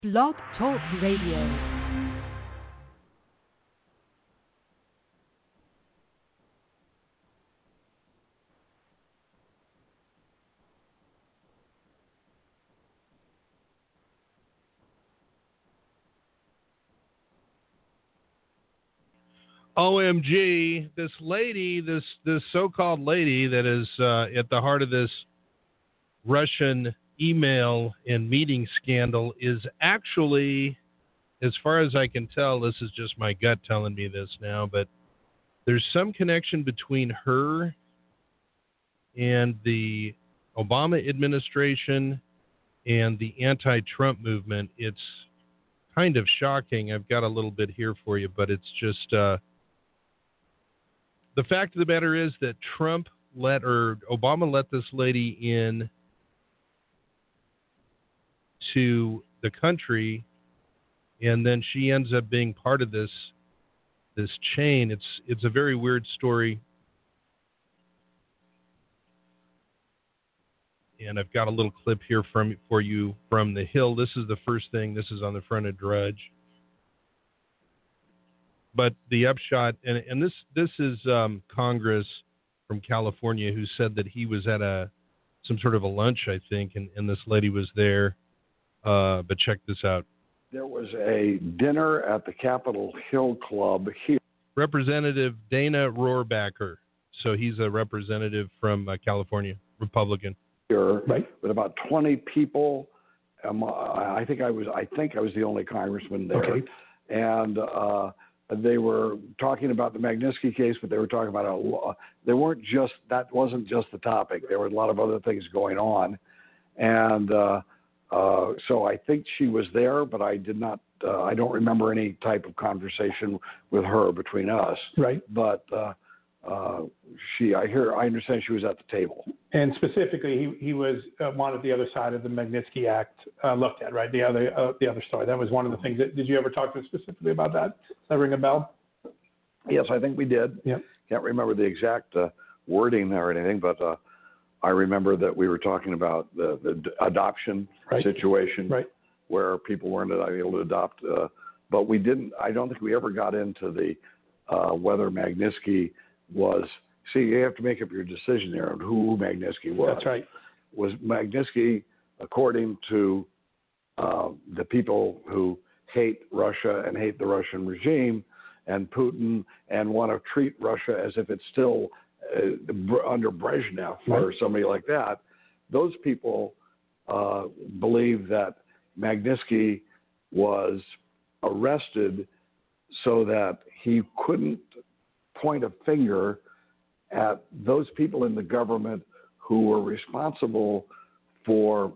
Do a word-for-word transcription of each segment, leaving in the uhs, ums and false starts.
Blog Talk Radio. O M G, this lady, this this so-called lady that is uh, at the heart of this Russian email and meeting scandal is actually, as far as I can tell, this is just my gut telling me this now, but there's some connection between her and the Obama administration and the anti-Trump movement. It's kind of shocking. I've got a little bit here for you, but it's just... Uh, The fact of the matter is that Trump let, or Obama let this lady in to the country, and then she ends up being part of this this chain. It's it's a very weird story, and I've got a little clip here from for you from The Hill. This is the first thing. This is on the front of Drudge. But the upshot, and, and this this is um, Congress from California who said that he was at a some sort of a lunch, I think, and, and this lady was there. Uh, but check this out. There was a dinner at the Capitol Hill Club here. Representative Dana Rohrabacher. So he's a representative from uh, California, Republican. Here, right. With about twenty people. Um, I think I was I think I was the only congressman there. Okay. And uh, they were talking about the Magnitsky case, but they were talking about a. They weren't just that wasn't just the topic. There were a lot of other things going on, and uh, uh, so I think she was there, but I did not. Uh, I don't remember any type of conversation with her between us. Right. But uh, uh, she, I hear, I understand she was at the table. And specifically, he he was uh, wanted the other side of the Magnitsky Act uh, looked at, right? The other uh, the other story. That was one of the things. That, did you ever talk to her specifically about that? Does that ring a bell? Yes, I think we did. Yeah. Can't remember the exact uh, wording or anything, but uh, I remember that we were talking about the, the adoption right. situation, right. where people weren't able to adopt. Uh, but we didn't. I don't think we ever got into the uh, whether Magnitsky was. See, you have to make up your decision there on who Magnitsky was. That's right. Was Magnitsky, according to uh, the people who hate Russia and hate the Russian regime and Putin and want to treat Russia as if it's still uh, under Brezhnev right. or somebody like that, those people uh, believe that Magnitsky was arrested so that he couldn't point a finger at those people in the government who were responsible for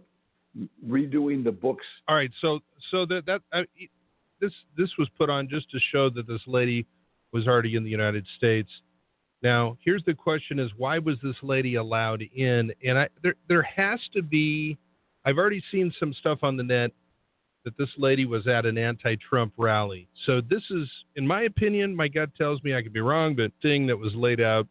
redoing the books. All right, so so that that uh, this this was put on just to show that this lady was already in the United States. Now, here's the question: is why was this lady allowed in? And I there there has to be. I've already seen some stuff on the net that this lady was at an anti-Trump rally. So this is, in my opinion, my gut tells me I could be wrong, but thing that was laid out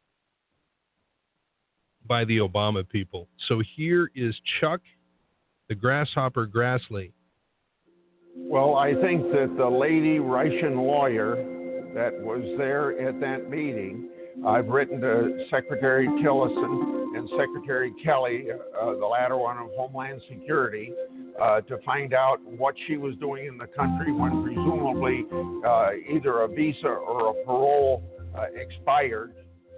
by the Obama people. So here is Chuck, the Grasshopper Grassley. Well, I think that the lady Russian lawyer that was there at that meeting, I've written to Secretary Tillerson and Secretary Kelly, uh, the latter one of Homeland Security, uh, to find out what she was doing in the country when presumably uh, either a visa or a parole uh, expired.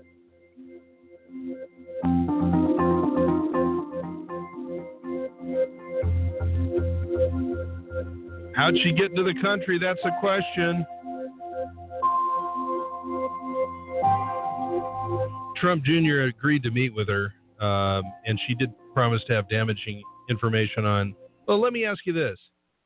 How'd she get into the country? That's a question. Trump Junior agreed to meet with her, um, and she did promise to have damaging information on. Well, let me ask you this.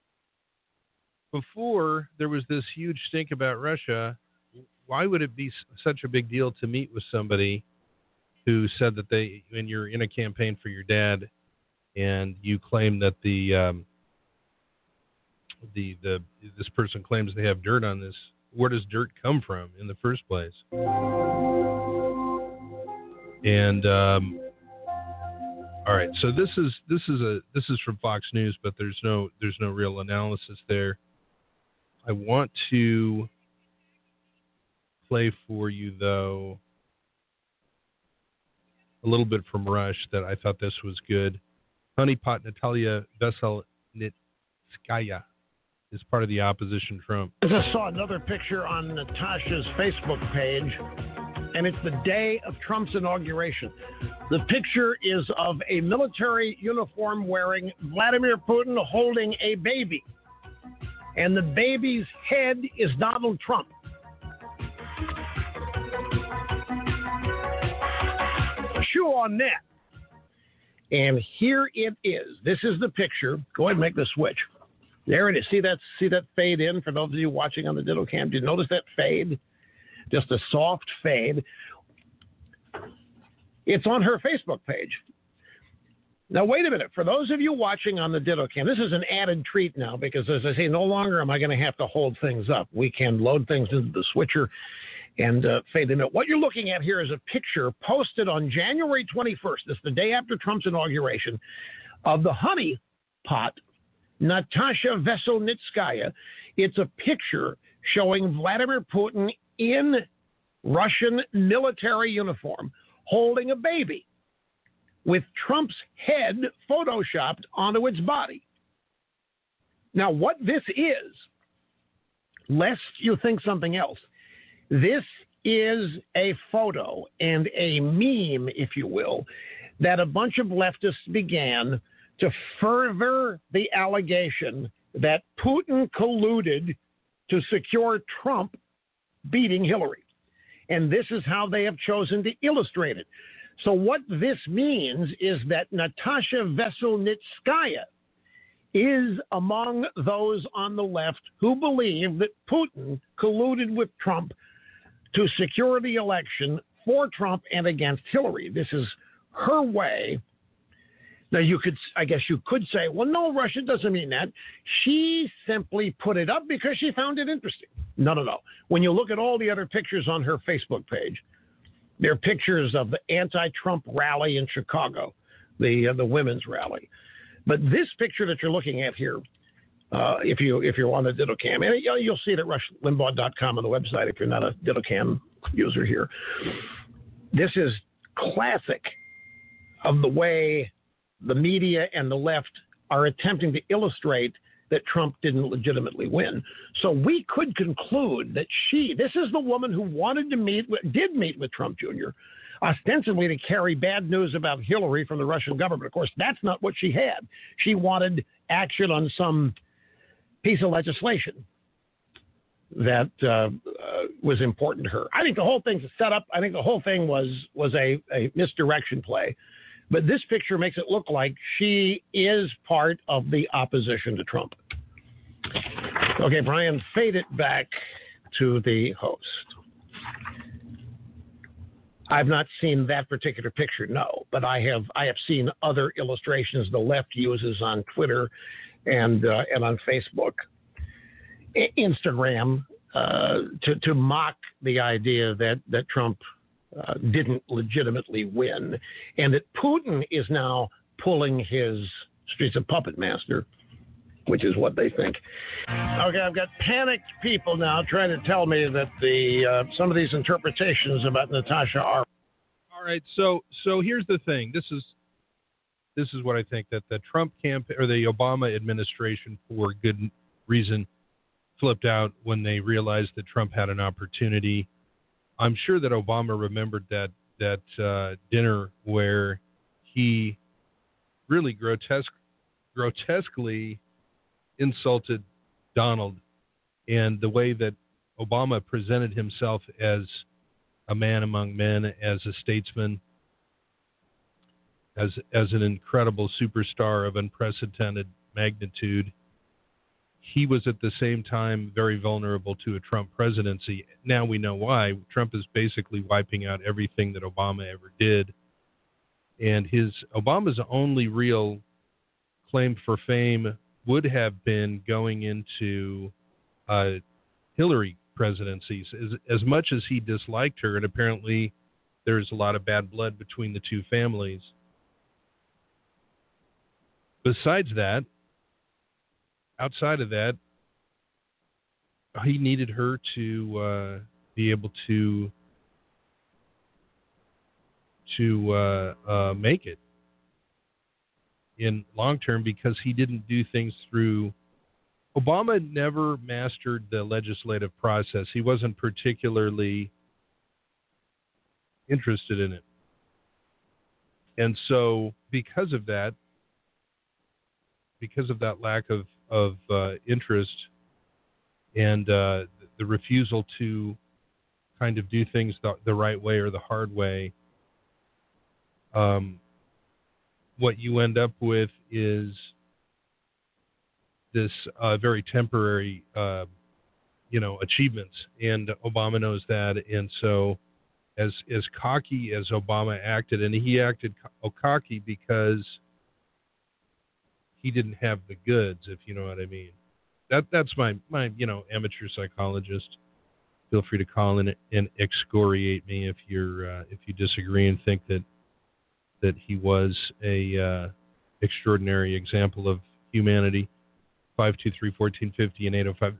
Before there was this huge stink about Russia, why would it be such a big deal to meet with somebody who said that they, when you're in a campaign for your dad and you claim that the, um, the, the, this person claims they have dirt on this, where does dirt come from in the first place? And, um, All right, so this is this is a this is from Fox News, but there's no there's no real analysis there. I want to play for you though a little bit from Rush that I thought this was good. Honeypot Natalia Veselnitskaya is part of the opposition Trump. I just saw another picture on Natasha's Facebook page, and it's the day of Trump's inauguration. The picture is of a military uniform wearing Vladimir Putin holding a baby, and the baby's head is Donald Trump. Chew on that. And here it is. This is the picture. Go ahead and make the switch. There it is. See that, see that fade in for those of you watching on the Ditto Cam? Did you notice that fade? Just a soft fade. It's on her Facebook page. Now, wait a minute. For those of you watching on the Ditto Cam, this is an added treat now because, as I say, no longer am I going to have to hold things up. We can load things into the switcher and uh, fade them out. What you're looking at here is a picture posted on January twenty-first. This is the day after Trump's inauguration, of the honey pot, Natasha Veselnitskaya. It's a picture showing Vladimir Putin in Russian military uniform holding a baby with Trump's head photoshopped onto its body. Now, what this is, lest you think something else, this is a photo and a meme, if you will, that a bunch of leftists began to further the allegation that Putin colluded to secure Trump beating Hillary. And this is how they have chosen to illustrate it. So what this means is that Natasha Veselnitskaya is among those on the left who believe that Putin colluded with Trump to secure the election for Trump and against Hillary. This is her way. Now, you could, I guess you could say, well, no, Russia doesn't mean that. She simply put it up because she found it interesting. No, no, no. When you look at all the other pictures on her Facebook page, they're pictures of the anti-Trump rally in Chicago, the uh, the women's rally. But this picture that you're looking at here, uh, if you if you're on the Ditto Cam, and you'll see it at rush limbaugh dot com on the website if you're not a Ditto Cam user here. This is classic of the way the media and the left are attempting to illustrate that Trump didn't legitimately win. So we could conclude that she, this is the woman who wanted to meet, did meet with Trump Junior, ostensibly to carry bad news about Hillary from the Russian government. Of course, that's not what she had. She wanted action on some piece of legislation that uh, uh, was important to her. I think the whole thing's a setup. I think the whole thing was was a, a misdirection play. But this picture makes it look like she is part of the opposition to Trump. Okay, Brian, fade it back to the host. I've not seen that particular picture, no, but I have I have seen other illustrations the left uses on Twitter and uh, and on Facebook, I- Instagram, uh, to to mock the idea that that Trump uh, didn't legitimately win, and that Putin is now pulling his streets of puppet master, which is what they think. Okay, I've got panicked people now trying to tell me that the uh, some of these interpretations about Natasha are. All right, so so here's the thing. This is this is what I think, that the Trump campaign or the Obama administration, for good reason, flipped out when they realized that Trump had an opportunity. I'm sure that Obama remembered that that uh, dinner where he really grotesque, grotesquely insulted Donald, and the way that Obama presented himself as a man among men, as a statesman, as as an incredible superstar of unprecedented magnitude. He was at the same time very vulnerable to a Trump presidency. Now we know why. Trump is basically wiping out everything that Obama ever did. And his Obama's only real claim for fame would have been going into uh, Hillary presidencies. As, as much as he disliked her, and apparently there's a lot of bad blood between the two families, besides that, outside of that, he needed her to uh, be able to to uh, uh, make it in long term because he didn't do things through. Obama never mastered the legislative process. He wasn't particularly interested in it. And so because of that, because of that lack of, of uh, interest and uh, the refusal to kind of do things the, the right way or the hard way, um, what you end up with is this uh, very temporary, uh, you know, achievements. And Obama knows that. And so as as cocky as Obama acted, and he acted co- cocky because he didn't have the goods, if you know what I mean. That that's my, my you know, amateur psychologist. Feel free to call in and excoriate me if you're uh, if you disagree and think that that he was a uh, extraordinary example of humanity. five two three, one four five zero and eight oh five,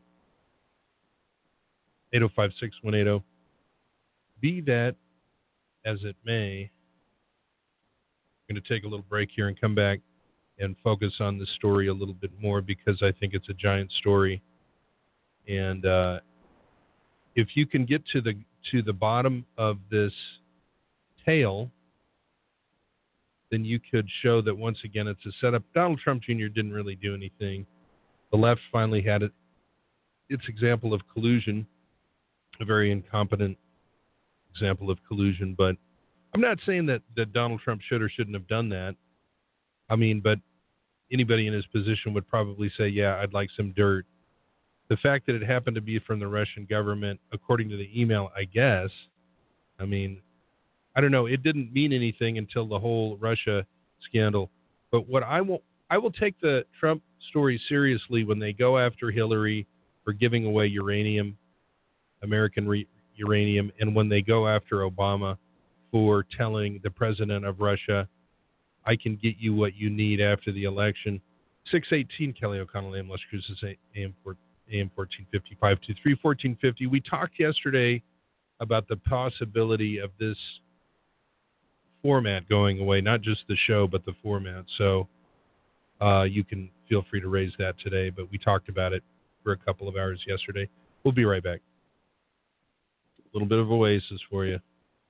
eight oh five, six one eight zero. Be that as it may, I'm going to take a little break here and come back and focus on the story a little bit more because I think it's a giant story. And uh, if you can get to the to the bottom of this tale, then you could show that once again it's a setup. Donald Trump Junior didn't really do anything. The left finally had it, its example of collusion, a very incompetent example of collusion. But I'm not saying that, that Donald Trump should or shouldn't have done that. I mean, but anybody in his position would probably say, yeah, I'd like some dirt. The fact that it happened to be from the Russian government, according to the email, I guess, I mean, I don't know. It didn't mean anything until the whole Russia scandal. But what I will, I will take the Trump story seriously when they go after Hillary for giving away uranium, American re- uranium, and when they go after Obama for telling the president of Russia, I can get you what you need after the election. six eighteen, Kelly O'Connell, A M Las Cruces, A M fourteen fifty, five two three, fourteen fifty. We talked yesterday about the possibility of this format going away, not just the show, but the format. So uh, you can feel free to raise that today, but we talked about it for a couple of hours yesterday. We'll be right back. A little bit of Oasis for you.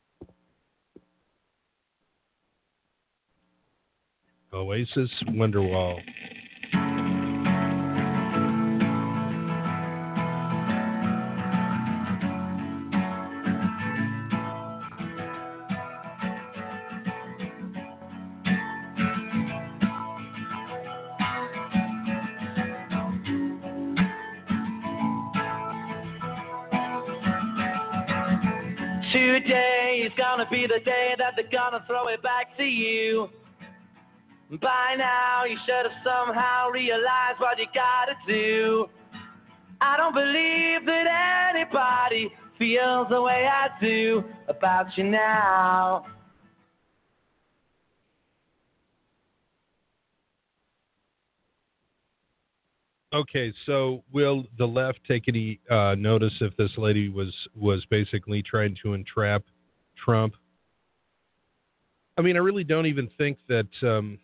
Oasis, Wonderwall. Today is gonna be the day that they're gonna throw it back to you. By now you should have somehow realized what you gotta do. I don't believe that anybody feels the way I do about you now. Okay, so will the left take any uh, notice if this lady was, was basically trying to entrap Trump? I mean, I really don't even think that um,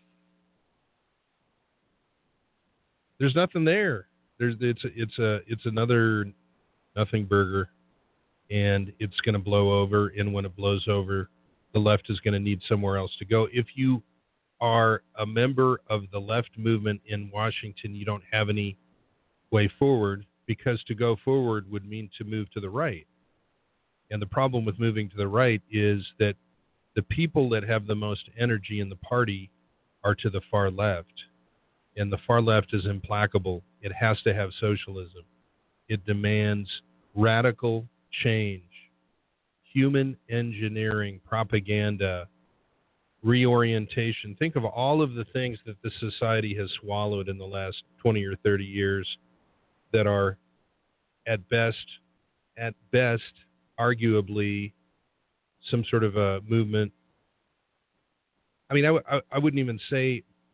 there's nothing there. There's it's a, it's a it's another nothing burger, and it's going to blow over. And when it blows over, the left is going to need somewhere else to go. If you are a member of the left movement in Washington, you don't have any way forward, because to go forward would mean to move to the right. And the problem with moving to the right is that the people that have the most energy in the party are to the far left. And the far left is implacable. It has to have socialism. It demands radical change, human engineering, propaganda, reorientation. Think of all of the things that this society has swallowed in the last twenty or thirty years that are at best, at best, arguably some sort of a movement. I mean, I, w- I wouldn't even say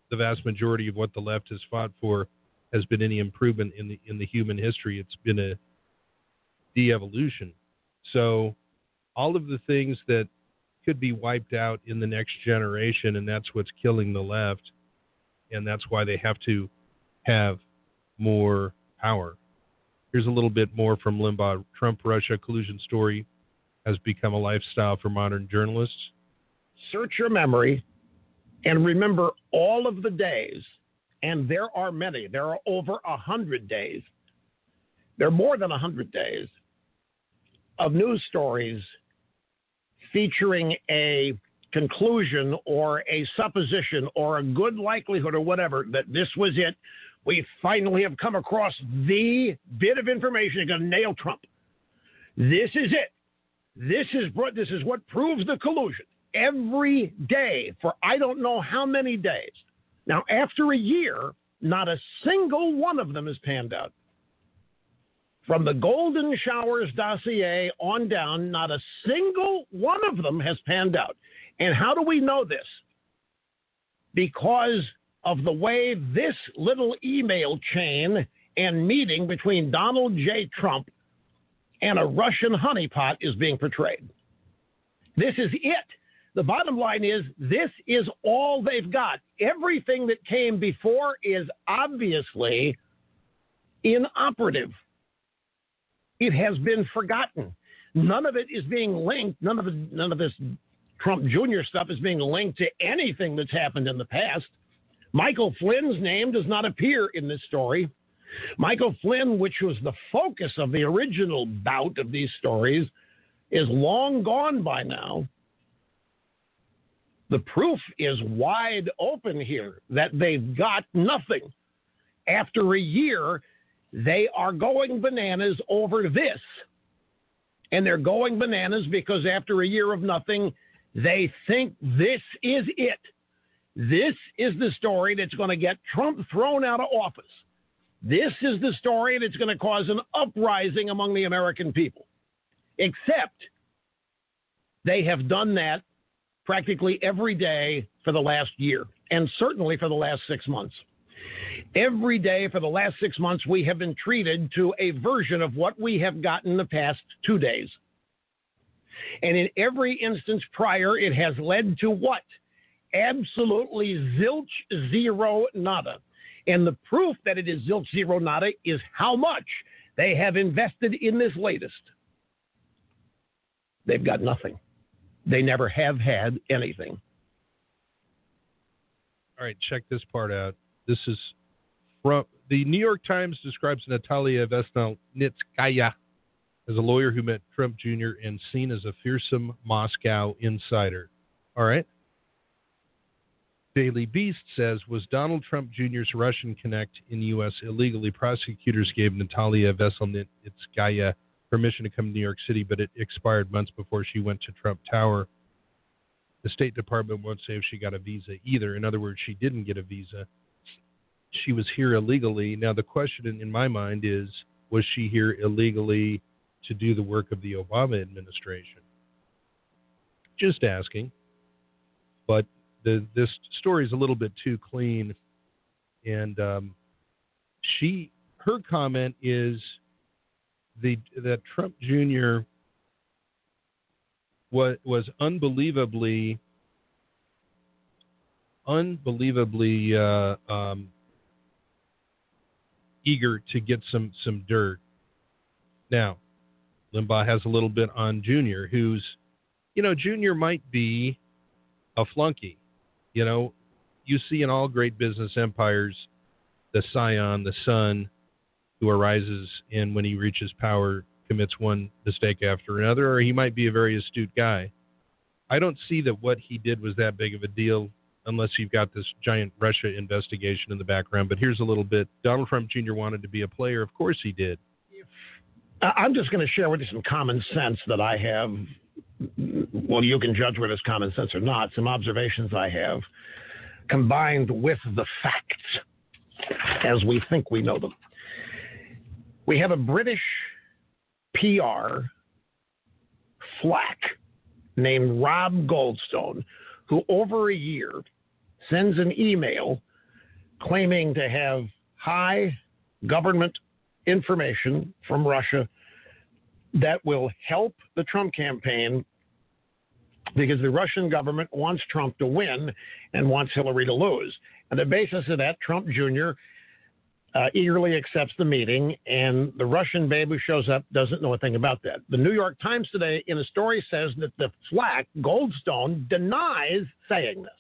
the vast majority of what the left has fought for has been any improvement in the in the human history. It's been a de-evolution. So all of the things that could be wiped out in the next generation, and that's what's killing the left, and that's why they have to have more power. Here's a little bit more from Limbaugh. Trump-Russia collusion story has become a lifestyle for modern journalists. Search your memory and remember all of the days, and there are many. There are over a hundred days. There are more than a hundred days of news stories featuring a conclusion or a supposition or a good likelihood or whatever that this was it. We finally have come across the bit of information that's going to nail Trump. This is it. This is what this is what proves the collusion. Every day for I don't know how many days. Now, after a year, not a single one of them is panned out. From the Golden Showers dossier on down, not a single one of them has panned out. And how do we know this? Because of the way this little email chain and meeting between Donald J. Trump and a Russian honeypot is being portrayed. This is it. The bottom line is this is all they've got. Everything that came before is obviously inoperative. It has been forgotten. None of it is being linked. None of it, none of this Trump Junior stuff is being linked to anything that's happened in the past. Michael Flynn's name does not appear in this story. Michael Flynn, which was the focus of the original bout of these stories, is long gone by now. The proof is wide open here that they've got nothing. After a year, they are going bananas over this. And they're going bananas because after a year of nothing, they think this is it. This is the story that's going to get Trump thrown out of office. This is the story that's going to cause an uprising among the American people. Except they have done that practically every day for the last year, and certainly for the last six months. Every day for the last six months, we have been treated to a version of what we have gotten the past two days. And in every instance prior, it has led to what? Absolutely zilch, zero, nada. And the proof that it is zilch, zero, nada is how much they have invested in this latest. They've got nothing. They never have had anything. All right, check this part out. This is from the New York Times describes Natalia Vesnitskaya as a lawyer who met Trump Junior and seen as a fearsome Moscow insider. All right. Daily Beast says, was Donald Trump Junior's Russian connect in the U S illegally? Prosecutors gave Natalia Vesnitskaya permission to come to New York City, but it expired months before she went to Trump Tower. The State Department won't say if she got a visa either. In other words, she didn't get a visa. She was here illegally. Now, the question in, in my mind is, was she here illegally to do the work of the Obama administration? Just asking. But the, this story is a little bit too clean. And um, she, her comment is the that Trump Junior was, was unbelievably, unbelievably uh, um, eager to get some, some dirt. Now, Limbaugh has a little bit on Junior, who's, you know, Junior might be a flunky. You know, you see in all great business empires, the scion, the son, who arises and when he reaches power commits one mistake after another, or he might be a very astute guy. I don't see that what he did was that big of a deal unless you've got this giant Russia investigation in the background. But here's a little bit. Donald Trump Junior wanted to be a player. Of course he did. I'm just going to share with you some common sense that I have. Well, you can judge whether it's common sense or not. Some observations I have combined with the facts as we think we know them. We have a British P R flack named Rob Goldstone, who over a year sends an email claiming to have high government information from Russia that will help the Trump campaign because the Russian government wants Trump to win and wants Hillary to lose. On the basis of that, Trump Junior Uh, eagerly accepts the meeting, and the Russian babe who shows up doesn't know a thing about that. The New York Times today, in a story, says that the flack, Goldstone, denies saying this.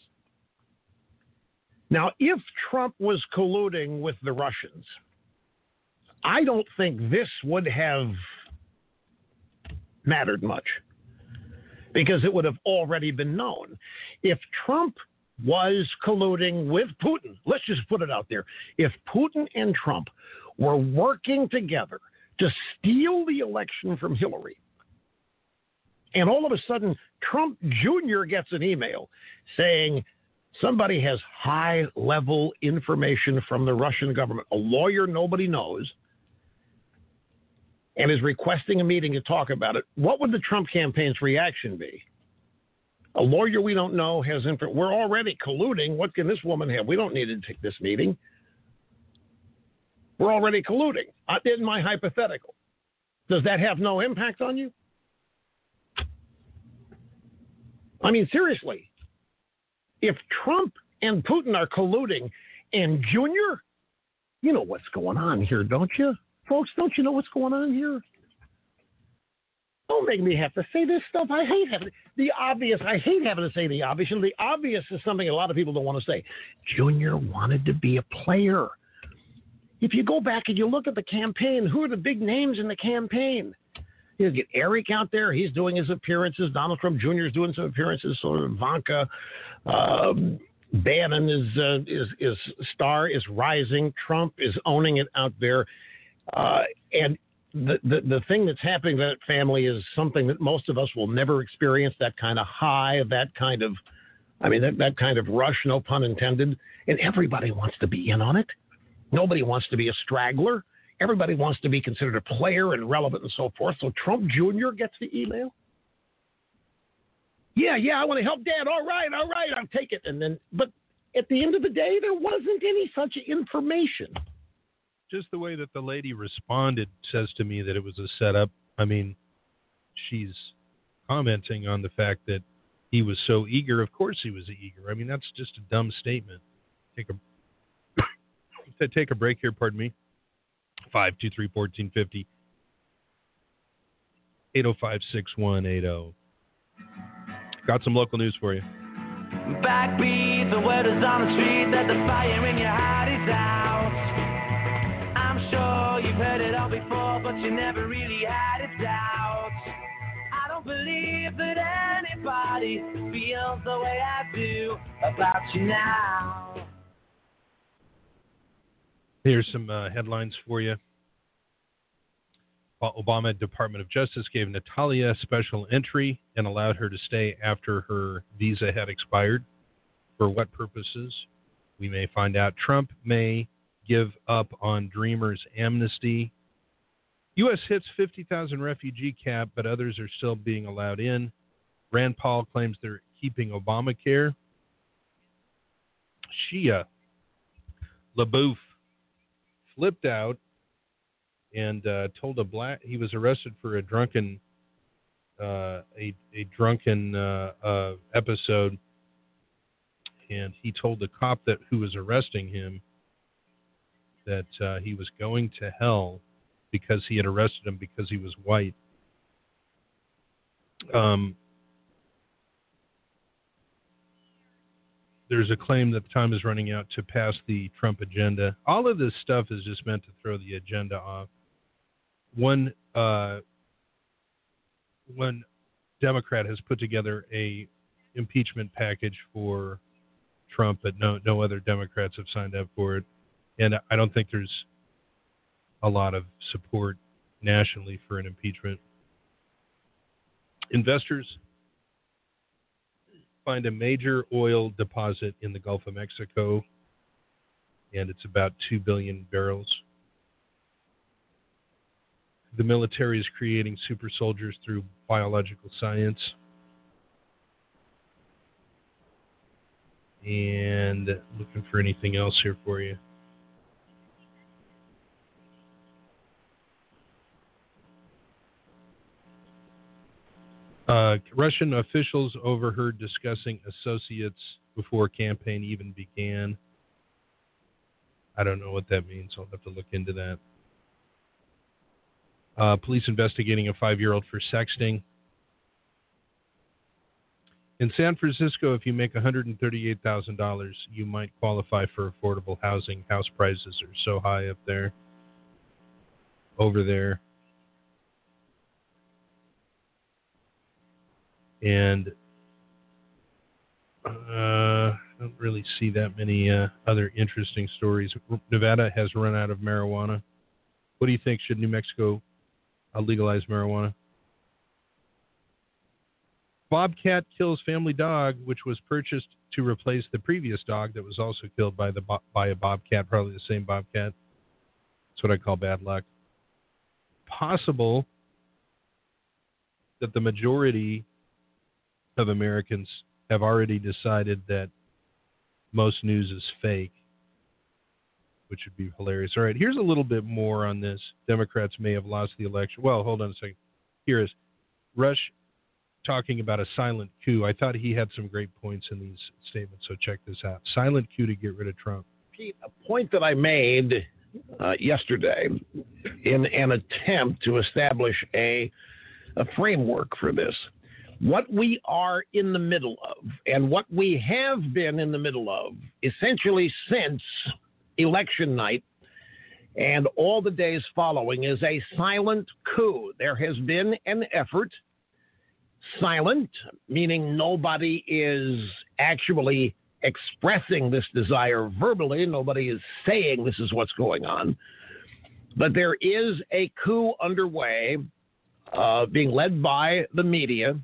Now, if Trump was colluding with the Russians, I don't think this would have mattered much because it would have already been known. If Trump was colluding with Putin, let's just put it out there. If Putin and Trump were working together to steal the election from Hillary, and all of a sudden Trump Junior gets an email saying somebody has high-level information from the Russian government, a lawyer nobody knows, and is requesting a meeting to talk about it, what would the Trump campaign's reaction be? A lawyer we don't know has info. We're already colluding. What can this woman have? We don't need to take this meeting. We're already colluding. Uh, in my hypothetical, does that have no impact on you? I mean, seriously, if Trump and Putin are colluding and Junior, you know what's going on here, don't you? Folks, don't you know what's going on here? Don't make me have to say this stuff. I hate having the obvious. I hate having to say the obvious. And the obvious is something a lot of people don't want to say. Junior wanted to be a player. If you go back and you look at the campaign, who are the big names in the campaign? You get Eric out there. He's doing his appearances. Donald Trump Junior is doing some appearances. So Ivanka, um, Bannon is uh, is is star is rising. Trump is owning it out there, uh, and. The, the the thing that's happening to that family is something that most of us will never experience, that kind of high, that kind of, I mean, that, that kind of rush, no pun intended. And everybody wants to be in on it. Nobody wants to be a straggler. Everybody wants to be considered a player and relevant and so forth. So Trump Junior gets the email. Yeah, yeah, I want to help Dad. All right, all right, I'll take it. And then, but at the end of the day, there wasn't any such information. Just the way that the lady responded says to me that it was a setup. I mean, she's commenting on the fact that he was so eager. Of course he was eager. I mean, that's just a dumb statement. Take a take a break here, pardon me. five two three, one four five zero. eight oh five, six one eight oh. Got some local news for you. Backbeat, the word is on the street that the fire in your heart is out. Sure, you've heard it all before, but you never really had it out. I don't believe that anybody feels the way I do about you now. Here's some uh, headlines for you. Obama Department of Justice gave Natalia special entry and allowed her to stay after her visa had expired. For what purposes? We may find out. Trump may give up on Dreamers amnesty. U S hits fifty thousand refugee cap, but others are still being allowed in. Rand Paul claims they're keeping Obamacare. Shia LaBeouf flipped out and uh, told a black he was arrested for a drunken uh, a a drunken uh, uh, episode, and he told the cop that who was arresting him that uh, he was going to hell because he had arrested him because he was white. Um, there's a claim that the time is running out to pass the Trump agenda. All of this stuff is just meant to throw the agenda off. One uh, one Democrat has put together a impeachment package for Trump, but no no other Democrats have signed up for it. And I don't think there's a lot of support nationally for an impeachment. Investors find a major oil deposit in the Gulf of Mexico, and it's about two billion barrels. The military is creating super soldiers through biological science. And looking for anything else here for you. Uh, Russian officials overheard discussing associates before campaign even began. I don't know what that means. I'll have to look into that. Uh, police investigating a five-year-old for sexting. In San Francisco, if you make one hundred thirty-eight thousand dollars, you might qualify for affordable housing. House prices are so high up there, over there. And uh, I don't really see that many uh, other interesting stories. Nevada has run out of marijuana. What do you think? Should New Mexico uh, legalize marijuana? Bobcat kills family dog, which was purchased to replace the previous dog that was also killed by the by a bobcat, probably the same bobcat. That's what I call bad luck. Possible that the majority of Americans have already decided that most news is fake, which would be hilarious. All right, here's a little bit more on this. Democrats may have lost the election. Well, hold on a second. Here is Rush talking about a silent coup. I thought he had some great points in these statements, so check this out. Silent coup to get rid of Trump. Pete, a point that I made uh, yesterday in an attempt to establish a, a framework for this. What we are in the middle of, and what we have been in the middle of, essentially since election night and all the days following, is a silent coup. There has been an effort, silent, meaning nobody is actually expressing this desire verbally, nobody is saying this is what's going on, but there is a coup underway, uh, being led by the media,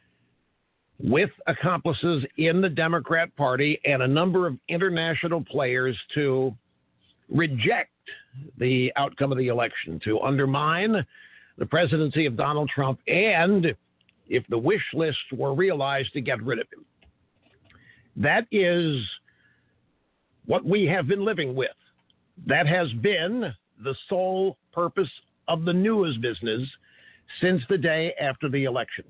with accomplices in the Democrat Party and a number of international players to reject the outcome of the election, to undermine the presidency of Donald Trump, and, if the wish list were realized, to get rid of him. That is what we have been living with. That has been the sole purpose of the news business since the day after the election.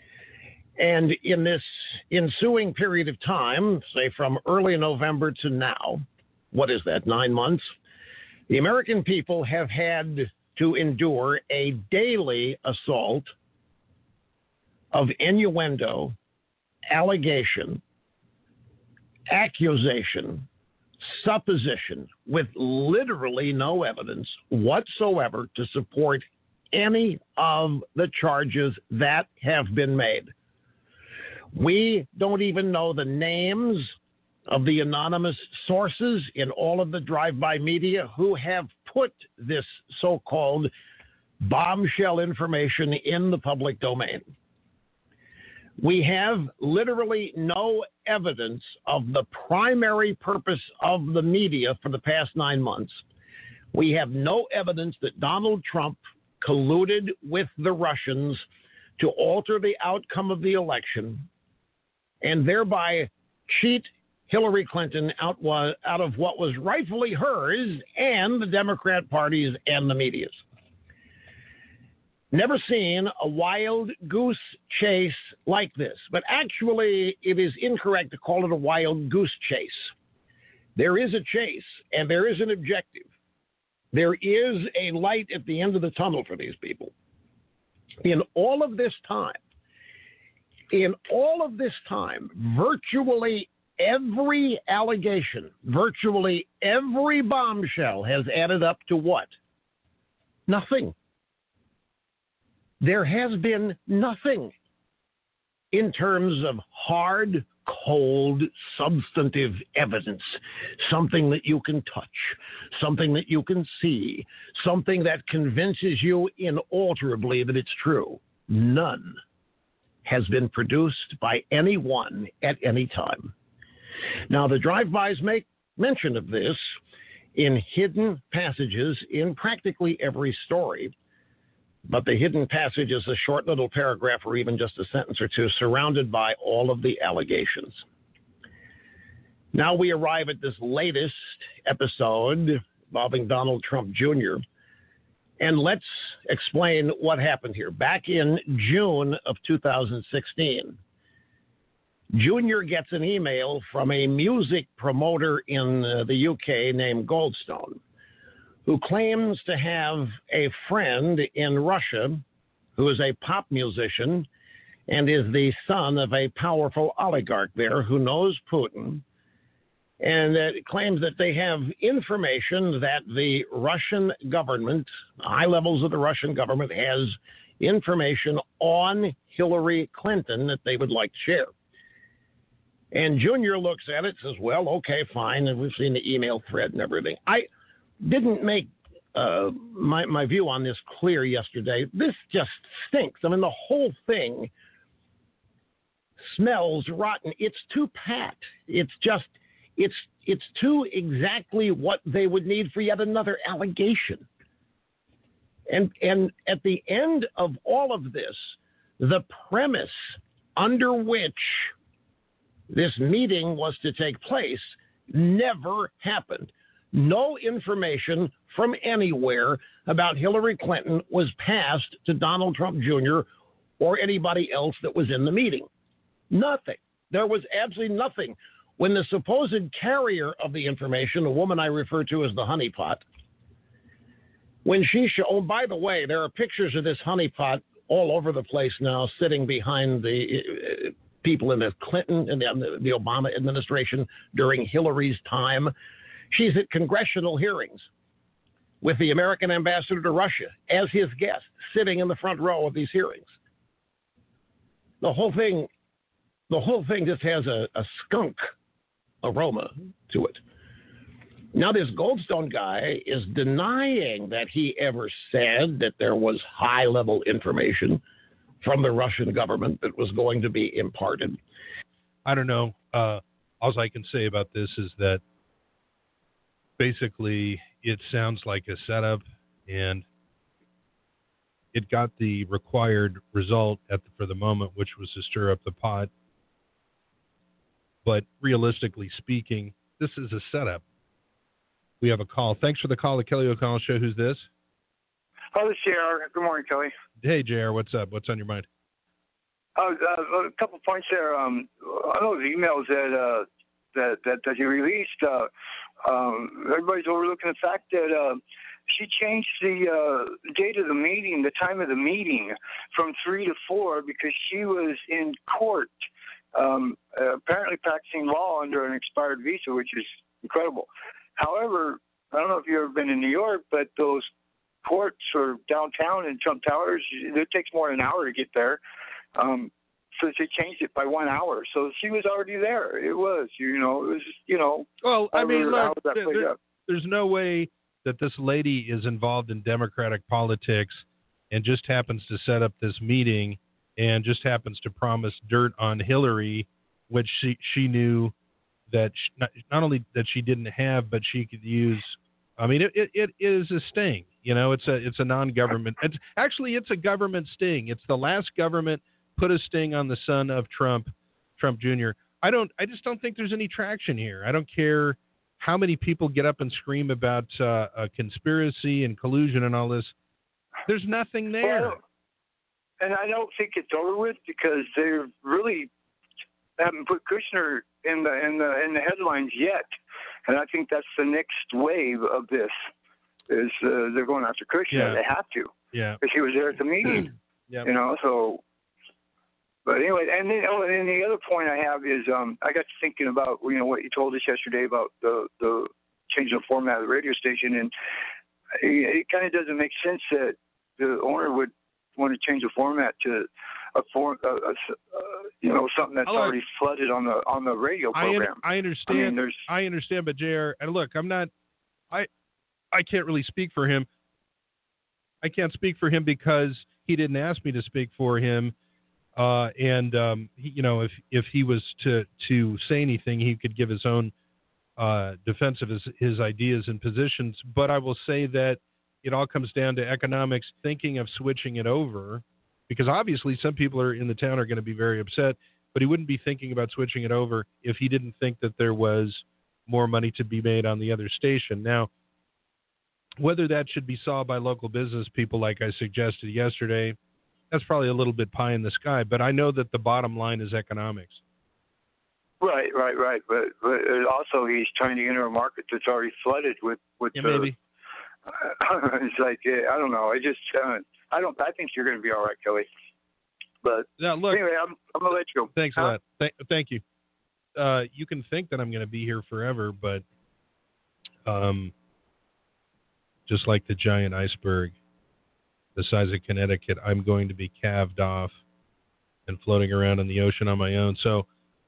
And in this ensuing period of time, say from early November to now, what is that, nine months? The American people have had to endure a daily assault of innuendo, allegation, accusation, supposition, with literally no evidence whatsoever to support any of the charges that have been made. We don't even know the names of the anonymous sources in all of the drive-by media who have put this so-called bombshell information in the public domain. We have literally no evidence of the primary purpose of the media for the past nine months. We have no evidence that Donald Trump colluded with the Russians to alter the outcome of the election and thereby cheat Hillary Clinton out, was, out of what was rightfully hers and the Democrat parties and the media's. Never seen a wild goose chase like this, but actually it is incorrect to call it a wild goose chase. There is a chase and there is an objective. There is a light at the end of the tunnel for these people. In all of this time, in all of this time, virtually every allegation, virtually every bombshell has added up to what? Nothing. There has been nothing in terms of hard, cold, substantive evidence, something that you can touch, something that you can see, something that convinces you inalterably that it's true. None has been produced by anyone at any time. Now, the drive-bys make mention of this in hidden passages in practically every story, but the hidden passage is a short little paragraph or even just a sentence or two surrounded by all of the allegations. Now we arrive at this latest episode involving Donald Trump Junior And let's explain what happened here. Back in June of two thousand sixteen, Junior gets an email from a music promoter in uh, the U K named Goldstone, who claims to have a friend in Russia who is a pop musician and is the son of a powerful oligarch there who knows Putin, and uh, claims that they have information that the Russian government, high levels of the Russian government, has information on Hillary Clinton that they would like to share. And Junior looks at it, says, well, okay, fine, and we've seen the email thread and everything. I didn't make uh, my, my view on this clear yesterday. This just stinks. I mean, the whole thing smells rotten. It's too pat. It's just, it's it's too exactly what they would need for yet another allegation. And and at the end of all of this, the premise under which this meeting was to take place never happened. No information from anywhere about Hillary Clinton was passed to Donald Trump Junior or anybody else that was in the meeting. Nothing. There was absolutely nothing. When the supposed carrier of the information, a woman I refer to as the honeypot, when she showed, oh, by the way, there are pictures of this honeypot all over the place now, sitting behind the uh, people in the Clinton and the, the Obama administration during Hillary's time. She's at congressional hearings with the American ambassador to Russia as his guest, sitting in the front row of these hearings. The whole thing, the whole thing just has a, a skunk aroma to it. Now, this Goldstone guy is denying that he ever said that there was high-level information from the Russian government that was going to be imparted. I don't know. Uh, all I can say about this is that basically it sounds like a setup, and it got the required result at the, for the moment, which was to stir up the pot. But realistically speaking, this is a setup. We have a call. Thanks for the call, the Kelly O'Connell Show. Who's this? Oh, this is J R. Good morning, Kelly. Hey, J R. What's up? What's on your mind? Uh, uh, a couple points there. Um, I know the emails that uh, that, that that you released. Uh, um, everybody's overlooking the fact that uh, she changed the uh, date of the meeting, the time of the meeting, from three to four because she was in court, um, uh, apparently practicing law under an expired visa, which is incredible. However, I don't know if you've ever been in New York, but those courts or downtown in Trump Towers, it takes more than an hour to get there. Um, so they changed it by one hour. So she was already there. It was, you know, it was, you know. Well, I mean, look, that there, there, there's no way that this lady is involved in Democratic politics and just happens to set up this meeting and just happens to promise dirt on Hillary, which she, she knew that she, not, not only that she didn't have, but she could use. I mean, it, it, it is a sting. You know, it's a it's a non-government. It's actually it's a government sting. It's the last government put a sting on the son of Trump, Trump Junior I don't. I just don't think there's any traction here. I don't care how many people get up and scream about uh, a conspiracy and collusion and all this. There's nothing there. Well, and I don't think it's over with because they're really haven't put Kushner in the in the in the headlines yet, and I think that's the next wave of this. Is uh, they're going after Kushner? Yeah. They have to. Yeah. Because he was there at the meeting. Yeah. You know. So. But anyway, and then oh, and the other point I have is um, I got to thinking about you know what you told us yesterday about the the changing the format of the radio station, and it, it kind of doesn't make sense that the owner would want to change the format to a form, uh, uh, you know, something that's Hello. already flooded on the on the radio program. I, I understand. I, mean, I understand, but J R, and look, I'm not. I I can't really speak for him. I can't speak for him because he didn't ask me to speak for him. Uh, and um, he, you know, if if he was to to say anything, he could give his own uh, defense of his his ideas and positions. But I will say that it all comes down to economics. Thinking of switching it over, because obviously some people are in the town are going to be very upset. but he wouldn't be thinking about switching it over if he didn't think that there was more money to be made on the other station. Now, whether that should be solved by local business people like I suggested yesterday, that's probably a little bit pie in the sky, but I know that the bottom line is economics. Right, right, right. But, but also he's trying to enter a market that's already flooded with with. Yeah, uh, maybe. It's like uh, I don't know. I just uh, I don't. I think you're going to be all right, Kelly. But now, look, anyway, I'm I'm gonna let you go. Thanks huh? a lot. Th- thank you. Uh, you can think that I'm going to be here forever, but um, just like the giant iceberg the size of Connecticut, I'm going to be calved off and floating around in the ocean on my own. So,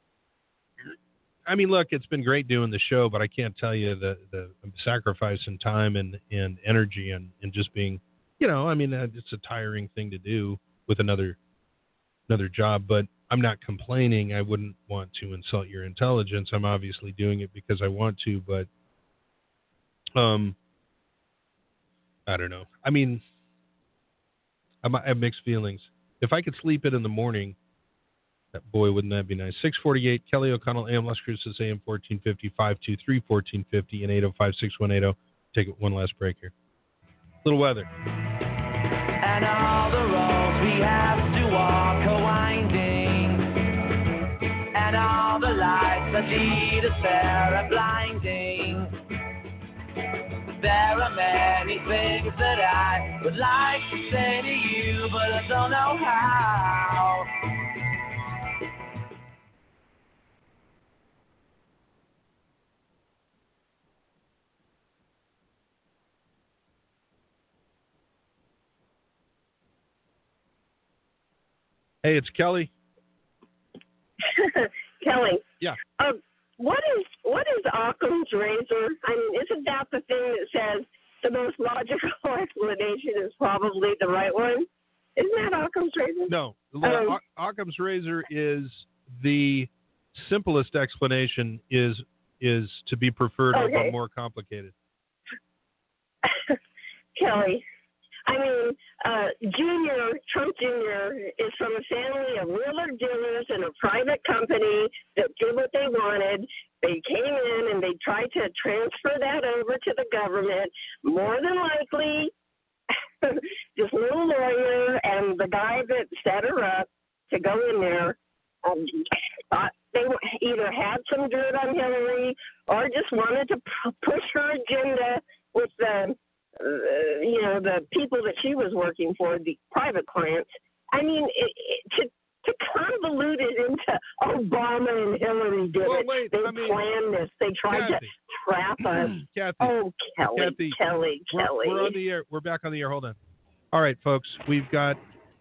I mean, look, it's been great doing the show, but I can't tell you the, the sacrifice and time and, and energy and, and just being, you know, I mean, uh, it's a tiring thing to do with another another job, but I'm not complaining. I wouldn't want to insult your intelligence. I'm obviously doing it because I want to, but um, I don't know. I mean, I'm, I have mixed feelings. If I could sleep it in the morning, that, boy, wouldn't that be nice. six forty-eight, Kelly O'Connell, A M Las Cruces, A M fourteen fifty, five two three, fourteen fifty, and eight oh five, six one eight oh. Take it one last break here. Little weather. And all the roads we have to walk are winding, and all the lights that lead us there are blinding. There are many things that I would like to say to you, but I don't know how. Hey, it's Kelly. Kelly. Yeah. Um, what is what is Occam's razor? I mean, isn't that the thing that says the most logical explanation is probably the right one? Isn't that Occam's razor? No. Um, Occam's razor is the simplest explanation is is to be preferred Okay. over more complicated. Kelly. I mean, uh, Junior, Trump Junior is from a family of wheeler dealers in a private company that did what they wanted. They came in and they tried to transfer that over to the government. More than likely, this little lawyer and the guy that set her up to go in there um, thought they either had some dirt on Hillary or just wanted to p- push her agenda with the Uh, you know, the people that she was working for, the private clients. I mean, it, it, to to convolute it into Obama and Hillary did Well, it. wait, they I mean, planned this. They tried Kathy. to trap us. Kathy. Oh, Kelly, Kathy, Kelly, we're, Kelly. We're on the air. We're back on the air. Hold on. All right, folks. We've got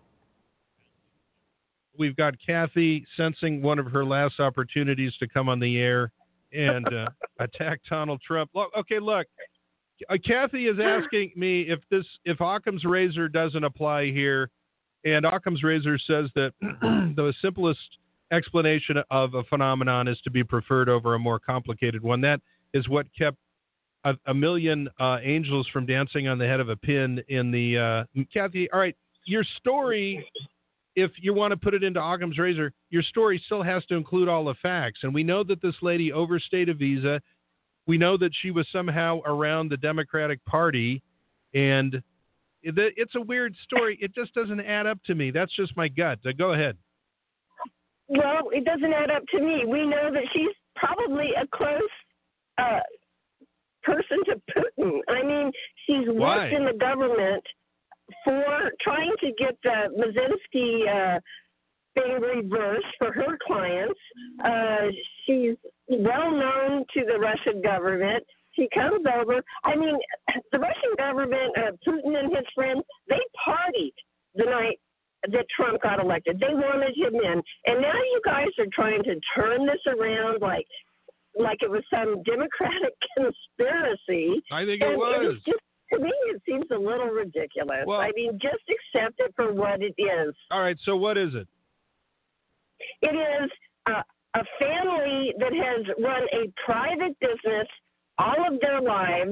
we've got Kathy sensing one of her last opportunities to come on the air and uh, attack Donald Trump. Look, okay, look. Uh, Kathy is asking me if this if Occam's razor doesn't apply here, and Occam's razor says that the simplest explanation of a phenomenon is to be preferred over a more complicated one. That is what kept a, a million uh, angels from dancing on the head of a pin in the uh, Kathy. All right, your story, if you want to put it into Occam's razor, your story still has to include all the facts, and we know that this lady overstayed a visa. We know that she was somehow around the Democratic Party, and it's a weird story. It just doesn't add up to me. That's just my gut. So go ahead. Well, it doesn't add up to me. We know that she's probably a close uh, person to Putin. I mean, she's Why? worked in the government for trying to get the Mazinski uh, thing reversed for her clients. Uh, she's well known to the Russian government. She comes over. I mean, the Russian government, uh, Putin and his friends, they partied the night that Trump got elected. They wanted him in. And now you guys are trying to turn this around like like it was some Democratic conspiracy. I think it and was. It's just, to me, it seems a little ridiculous. Well, I mean, just accept it for what it is. All right, so what is it? It is uh, a family that has run a private business all of their lives.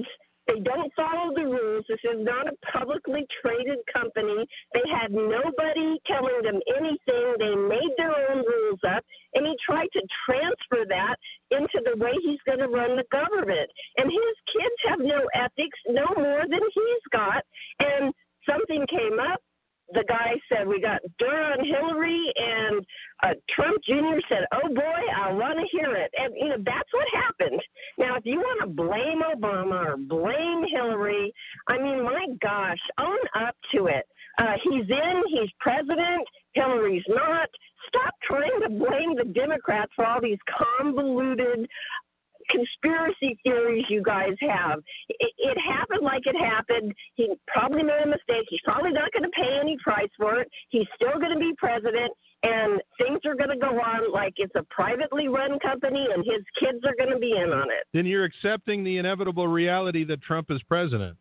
They don't follow the rules. This is not a publicly traded company. They had nobody telling them anything. They made their own rules up, and he tried to transfer that into the way he's going to run the government. And his kids have no ethics, no more than he's got. And something came up. The guy said, we got dirt on Hillary, and uh, Trump Junior said, oh, boy, I want to hear it. And, you know, that's what happened. Now, if you want to blame Obama or blame Hillary, I mean, my gosh, own up to it. Uh, he's in, he's president, Hillary's not. Stop trying to blame the Democrats for all these convoluted conspiracy theories you guys have. It, it happened like it happened. He probably made a mistake. He's probably not going to pay any price for it. He's still going to be president, and things are going to go on like it's a privately run company, and his kids are going to be in on it. Then you're accepting the inevitable reality that Trump is president.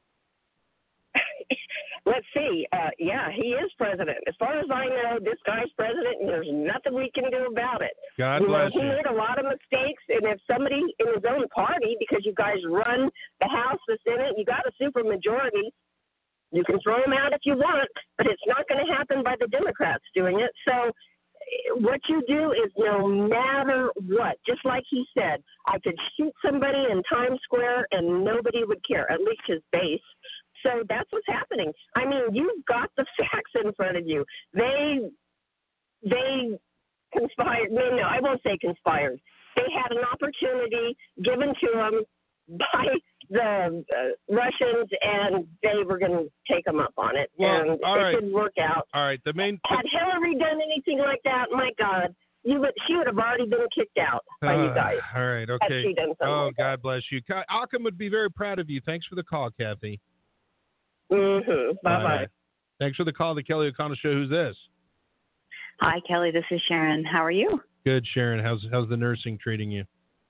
Let's see. Uh, yeah, he is president. As far as I know, this guy's president, and there's nothing we can do about it. God you bless know, he you. made a lot of mistakes, and if somebody in his own party, because you guys run the House, the Senate, you got a supermajority, you can throw him out if you want, but it's not going to happen by the Democrats doing it. So what you do is no matter what, just like he said, I could shoot somebody in Times Square and nobody would care, at least his base. So that's what's happening. I mean, you've got the facts in front of you. They, they conspired. No, no, I won't say conspired. They had an opportunity given to them by the uh, Russians, and they were going to take them up on it. Well, and all it right. didn't work out. All right. The main. Had Hillary done anything like that, my God, you would, she would have already been kicked out by uh, you guys. All right. Had Okay. she done something Oh, like God bless you. Ka- Alchem would be very proud of you. Thanks for the call, Kathy. Mm-hmm. Bye bye. Uh, thanks for the call. The Kelly O'Connell Show. Who's this? Hi, Kelly. This is Sharon. How are you? Good, Sharon. How's how's the nursing treating you?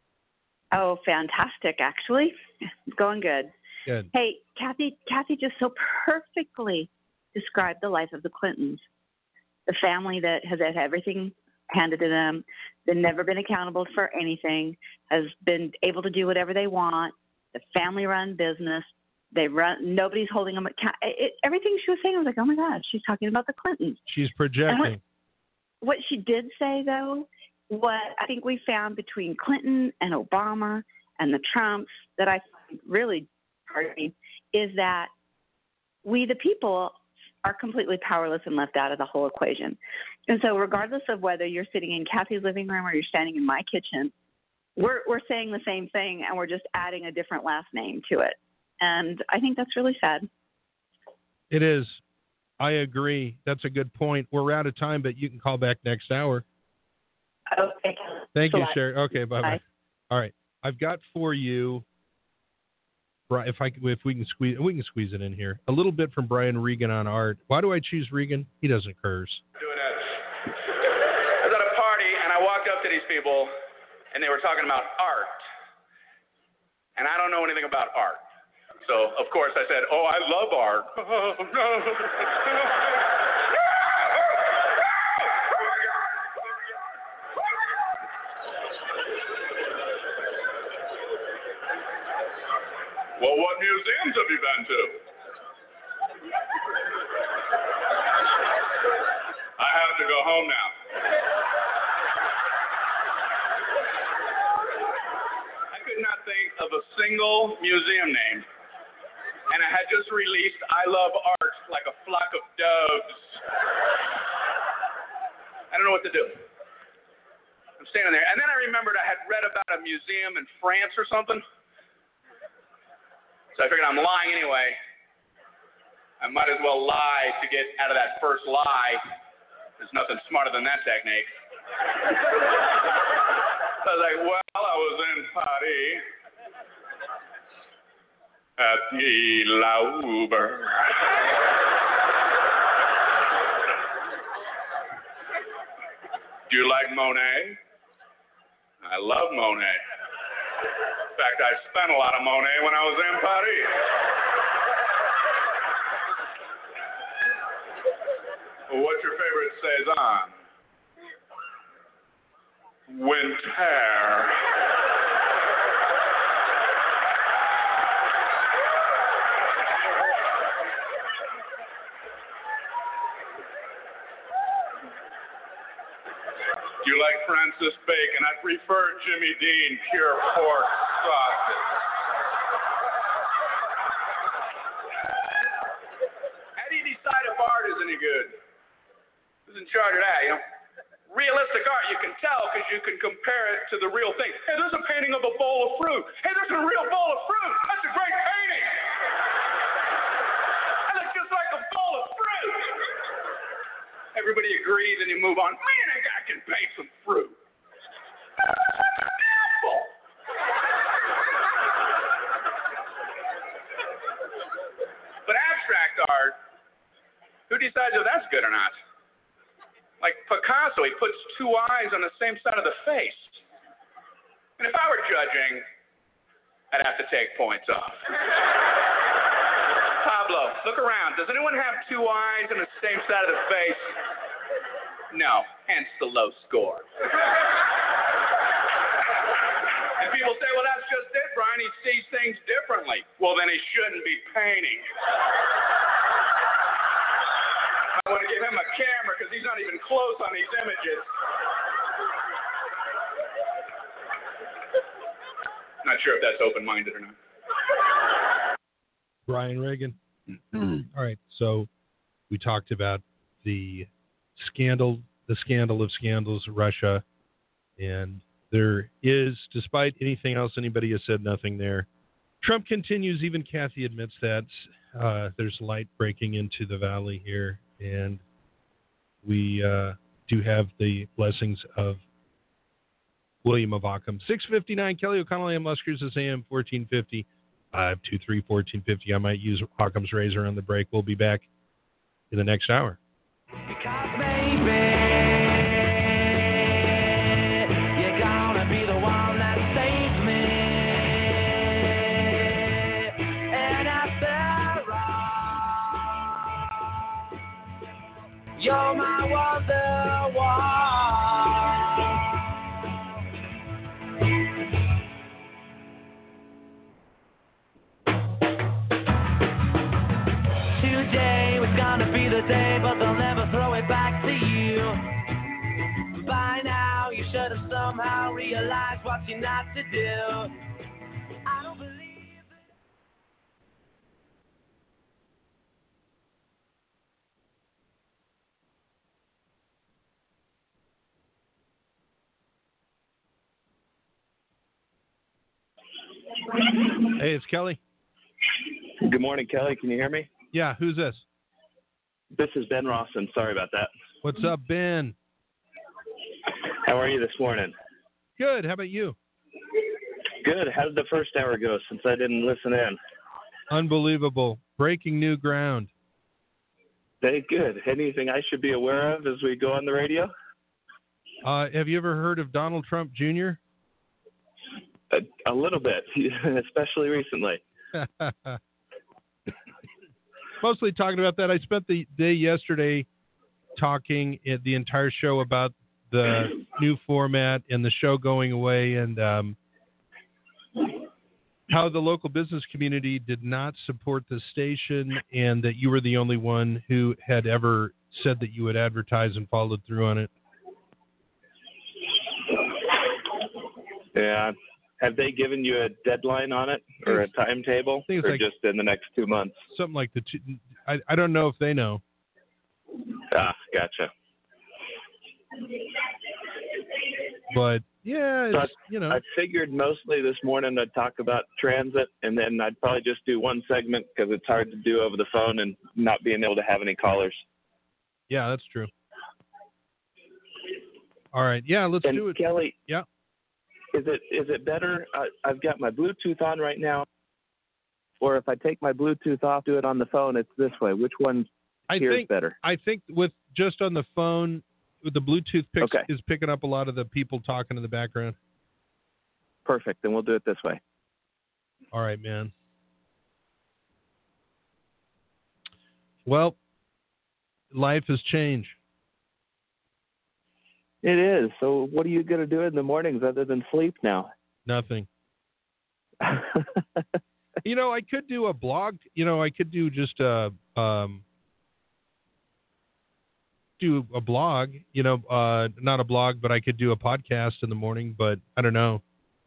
Oh, fantastic, actually. It's going good. Good. Hey, Kathy, Kathy just so perfectly described the life of the Clintons. The family that has had everything handed to them, they've never been accountable for anything, has been able to do whatever they want, the family-run business. They run. Nobody's holding them account. It, everything she was saying, I was like, oh my God, she's talking about the Clintons. She's projecting. What, what she did say, though, what I think we found between Clinton and Obama and the Trumps that I find really heartening is that we, the people, are completely powerless and left out of the whole equation. And so, regardless of whether you're sitting in Kathy's living room or you're standing in my kitchen, we're we're saying the same thing, and we're just adding a different last name to it. And I think that's really sad. It is. I agree. That's a good point. We're out of time, but you can call back next hour. Okay. Thank So you, I- Sharon. Okay, bye bye. Bye. All right, I've got for you. Bri- If I if we can squeeze we can squeeze it in here a little bit from Brian Regan on art. Why do I choose Regan? He doesn't curse. Doing it. I was at a party and I walked up to these people and they were talking about art, and I don't know anything about art. So, of course, I said, oh, I love art. Oh, no. Well, what museums have you been to? I have to go home now. I could not think of a single museum name. And I had just released I Love Art like a flock of doves. I don't know what to do. I'm standing there. And then I remembered I had read about a museum in France or something. So I figured I'm lying anyway. I might as well lie to get out of that first lie. There's nothing smarter than that technique. So I was like, well, I was in Paris. At the Louvre. Do you like Monet? I love Monet. In fact, I spent a lot of Monet when I was in Paris. Well, what's your favorite Cézanne? Winter. You like Francis Bacon? I prefer Jimmy Dean pure pork sausage. How do you decide if art is any good? Who's in charge of that, you know? Realistic art, you can tell because you can compare it to the real thing. Hey, there's a painting of a bowl of fruit. Hey, there's a real bowl of fruit. That's a great painting. That looks just like a bowl of fruit. Everybody agrees and you move on. Man, that guy can paint some fruit. That's an apple. But abstract art, who decides if that's good or not? Like Picasso, he puts two eyes on the same side of the face. And if I were judging, I'd have to take points off. Pablo, look around. Does anyone have two eyes on the same side of the face? No, hence the low score. And people say, well, that's just it, Brian. He sees things differently. Well, then he shouldn't be painting. I want to give him a camera because he's not even close on these images. Not sure if that's open-minded or not. Brian Regan. All right, so we talked about the scandal, the scandal of scandals, Russia, and there is, despite anything else anybody has said, nothing there. Trump continues, even Kathy admits that. Uh, there's light breaking into the valley here, and we uh, do have the blessings of William of Ockham. six fifty-nine, Kelly O'Connell, A M Luskers, is A M fourteen fifty, five two three, fourteen fifty. I might use Occam's razor on the break. We'll be back in the next hour. Because maybe you're gonna be the one that saves me. And after all, you're my wonderwall. Today was gonna be the day, but they'll never throw it back to you. By now, you should have somehow realized what you're not to do. I don't believe it. Hey, it's Kelly. Good morning, Kelly. Can you hear me? Yeah, who's this? This is Ben Rawson. Sorry about that. What's up, Ben? How are you this morning? Good. How about you? Good. How did the first hour go since I didn't listen in? Unbelievable. Breaking new ground. Hey, good. Anything I should be aware of as we go on the radio? Uh, have you ever heard of Donald Trump Junior? A, a little bit, especially recently. Mostly talking about that. I spent the day yesterday talking at the entire show about the new format and the show going away, and um, how the local business community did not support the station, and that you were the only one who had ever said that you would advertise and followed through on it. Yeah. Have they given you a deadline on it or a timetable, or like, just in the next two months? Something like the two, I, I don't know if they know. Ah, gotcha. But, yeah, it's, so I, you know. I figured mostly this morning I'd talk about transit, and then I'd probably just do one segment because it's hard to do over the phone and not being able to have any callers. Yeah, that's true. All right. Yeah, let's and do it. Kelly. Yeah. Is it is it better? I, I've got my Bluetooth on right now, or if I take my Bluetooth off, do it on the phone. It's this way. Which one I here think, is better? I think with just on the phone, with the Bluetooth picks, okay. is picking up a lot of the people talking in the background. Perfect. Then we'll do it this way. All right, man. Well, life has changed. It is. So what are you going to do in the mornings other than sleep now? Nothing. You know, I could do a blog. You know, I could do just a, um, do a blog, you know, uh, not a blog, but I could do a podcast in the morning, but I don't know.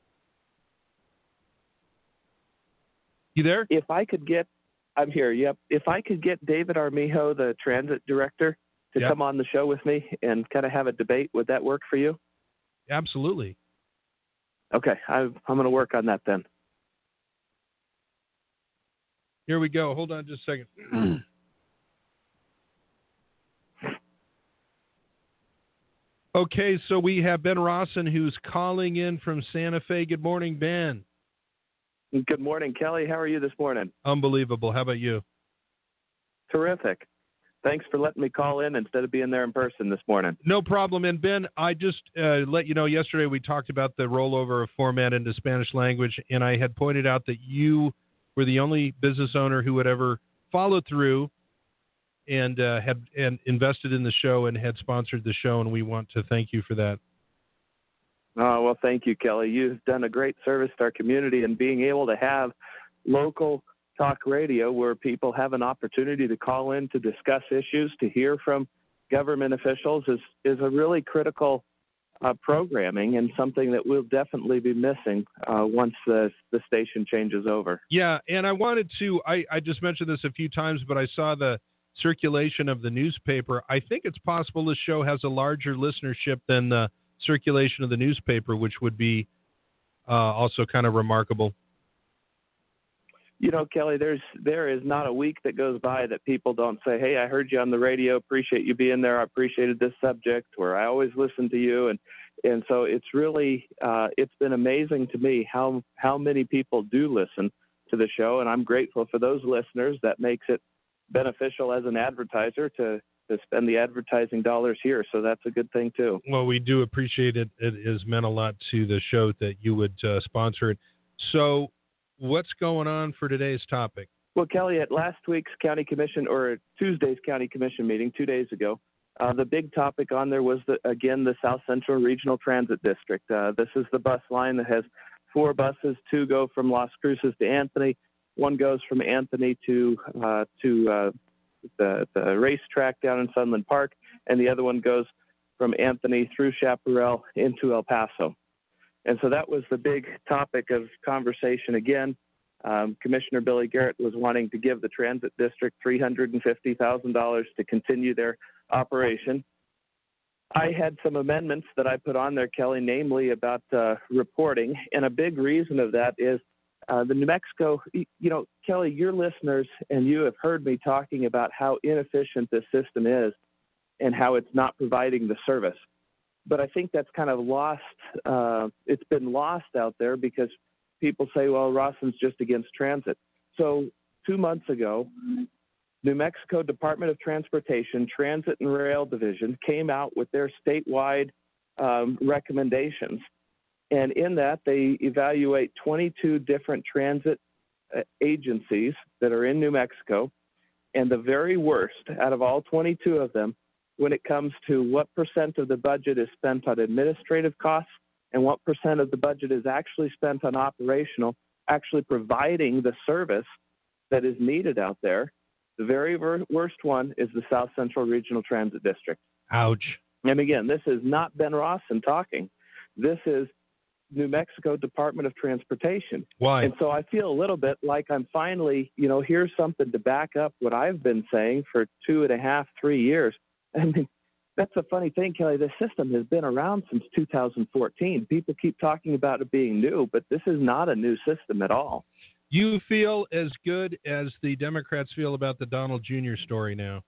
You there? If I could get, I'm here, yep. If I could get David Armijo, the transit director, to Yep. come on the show with me and kind of have a debate, would that work for you? Absolutely. Okay, I, I'm going to work on that then. Here we go. Hold on just a second. Okay, so we have Ben Rawson, who's calling in from Santa Fe. Good morning, Ben. Good morning, Kelly. How are you this morning? Unbelievable. How about you? Terrific. Thanks for letting me call in instead of being there in person this morning. No problem. And Ben, I just uh, let you know, yesterday we talked about the rollover of format into Spanish language, and I had pointed out that you were the only business owner who had ever followed through and uh, had and invested in the show and had sponsored the show, and we want to thank you for that. Oh, well, thank you, Kelly. You've done a great service to our community, and being able to have local talk radio where people have an opportunity to call in to discuss issues, to hear from government officials is, is a really critical uh, programming and something that we'll definitely be missing uh, once the, the station changes over. Yeah, and I wanted to, I, I just mentioned this a few times, but I saw the circulation of the newspaper. I think it's possible this show has a larger listenership than the circulation of the newspaper, which would be uh, also kind of remarkable. You know, Kelly, there's there is not a week that goes by that people don't say, hey, I heard you on the radio, appreciate you being there, I appreciated this subject, or I always listen to you. And and so it's really, uh, it's been amazing to me how, how many people do listen to the show, and I'm grateful for those listeners. That makes it beneficial as an advertiser to, to spend the advertising dollars here, so that's a good thing too. Well, we do appreciate it. It has meant a lot to the show that you would uh, sponsor it. So what's going on for today's topic? Well, Kelly, at last week's county commission, or Tuesday's county commission meeting two days ago, uh, the big topic on there was, the, again, the South Central Regional Transit District. Uh, this is the bus line that has four buses. Two go from Las Cruces to Anthony. One goes from Anthony to uh, to uh, the, the racetrack down in Sunland Park, and the other one goes from Anthony through Chaparral into El Paso. And so that was the big topic of conversation again. Um, Commissioner Billy Garrett was wanting to give the transit district three hundred fifty thousand dollars to continue their operation. I had some amendments that I put on there, Kelly, namely about uh, reporting. And a big reason of that is uh, the New Mexico, you know, Kelly, your listeners and you have heard me talking about how inefficient this system is and how it's not providing the service. But I think that's kind of lost. Uh, it's been lost out there because people say, well, Rawson's just against transit. So two months ago, New Mexico Department of Transportation Transit and Rail Division came out with their statewide um, recommendations. And in that, they evaluate twenty-two different transit uh, agencies that are in New Mexico. And the very worst out of all twenty-two of them, when it comes to what percent of the budget is spent on administrative costs and what percent of the budget is actually spent on operational, actually providing the service that is needed out there, the very ver- worst one is the South Central Regional Transit District. Ouch. And again, this is not Ben Rawson talking. This is New Mexico Department of Transportation. Why? And so I feel a little bit like I'm finally, you know, here's something to back up what I've been saying for two and a half, three years. I mean, that's a funny thing, Kelly. The system has been around since two thousand fourteen. People keep talking about it being new, but this is not a new system at all. You feel as good as the Democrats feel about the Donald Junior story now.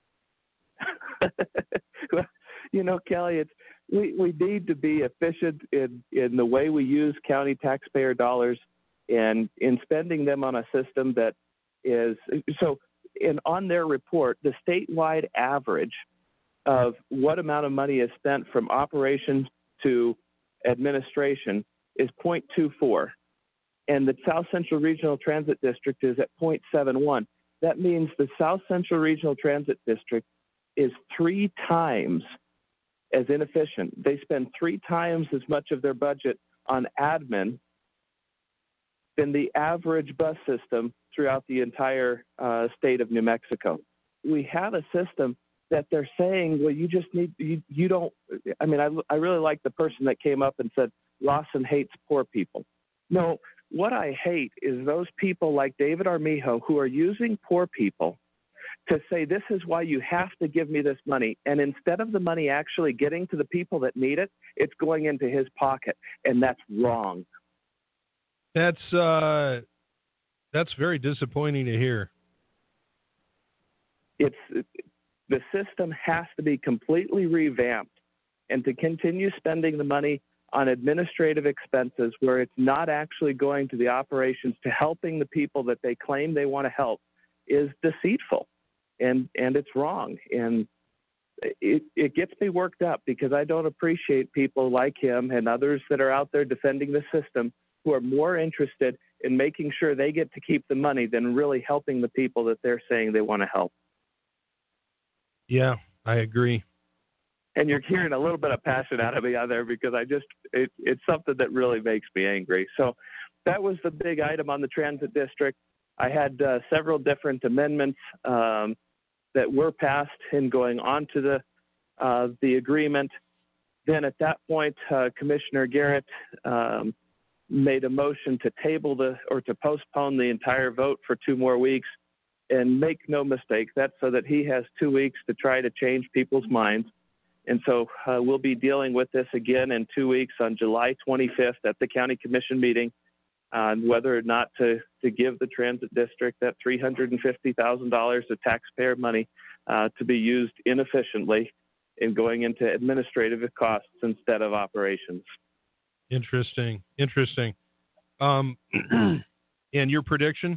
Well, you know, Kelly, it's we, we need to be efficient in, in the way we use county taxpayer dollars and in spending them on a system that is so. And on their report, the statewide average of what amount of money is spent from operations to administration is zero point two four. And the South Central Regional Transit District is at zero point seven one. That means the South Central Regional Transit District is three times as inefficient. They spend three times as much of their budget on admin than the average bus system throughout the entire uh, state of New Mexico. We have a system that they're saying, well, you just need, you, you don't, I mean, I, I really like the person that came up and said, Rawson hates poor people. No, what I hate is those people like David Armijo who are using poor people to say, this is why you have to give me this money. And instead of the money actually getting to the people that need it, it's going into his pocket. And that's wrong. That's, uh, that's very disappointing to hear. It's, the system has to be completely revamped, and to continue spending the money on administrative expenses where it's not actually going to the operations to helping the people that they claim they want to help is deceitful, and, and it's wrong. And it, it gets me worked up because I don't appreciate people like him and others that are out there defending the system who are more interested in making sure they get to keep the money than really helping the people that they're saying they want to help. Yeah, I agree. And you're hearing a little bit of passion out of me on there because I just, it, it's something that really makes me angry. So that was the big item on the transit district. I had uh, several different amendments um, that were passed in going on to the, uh, the agreement. Then at that point, uh, Commissioner Garrett um, made a motion to table the, or to postpone the entire vote for two more weeks. And make no mistake, that's so that he has two weeks to try to change people's minds. And so uh, we'll be dealing with this again in two weeks on July twenty-fifth at the county commission meeting on whether or not to, to give the transit district that three hundred fifty thousand dollars of taxpayer money uh, to be used inefficiently in going into administrative costs instead of operations. Interesting. Interesting. Um, and your prediction?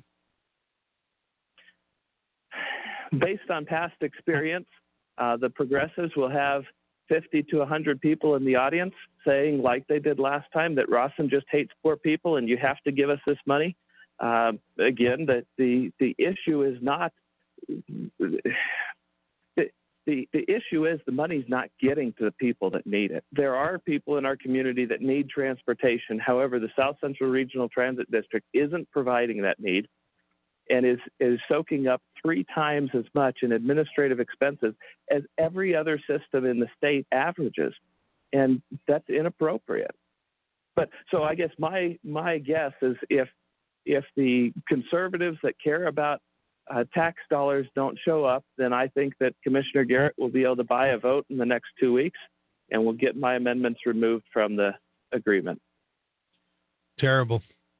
Based on past experience, uh, the progressives will have fifty to one hundred people in the audience saying, like they did last time, that Rawson just hates poor people and you have to give us this money. Uh, again, that the, the issue is not the, the, the issue is the money's not getting to the people that need it. There are people in our community that need transportation. However, the South Central Regional Transit District isn't providing that need and is, is soaking up three times as much in administrative expenses as every other system in the state averages. And that's inappropriate. But so I guess my, my guess is if, if the conservatives that care about uh, tax dollars don't show up, then I think that Commissioner Garrett will be able to buy a vote in the next two weeks and we'll get my amendments removed from the agreement. Terrible.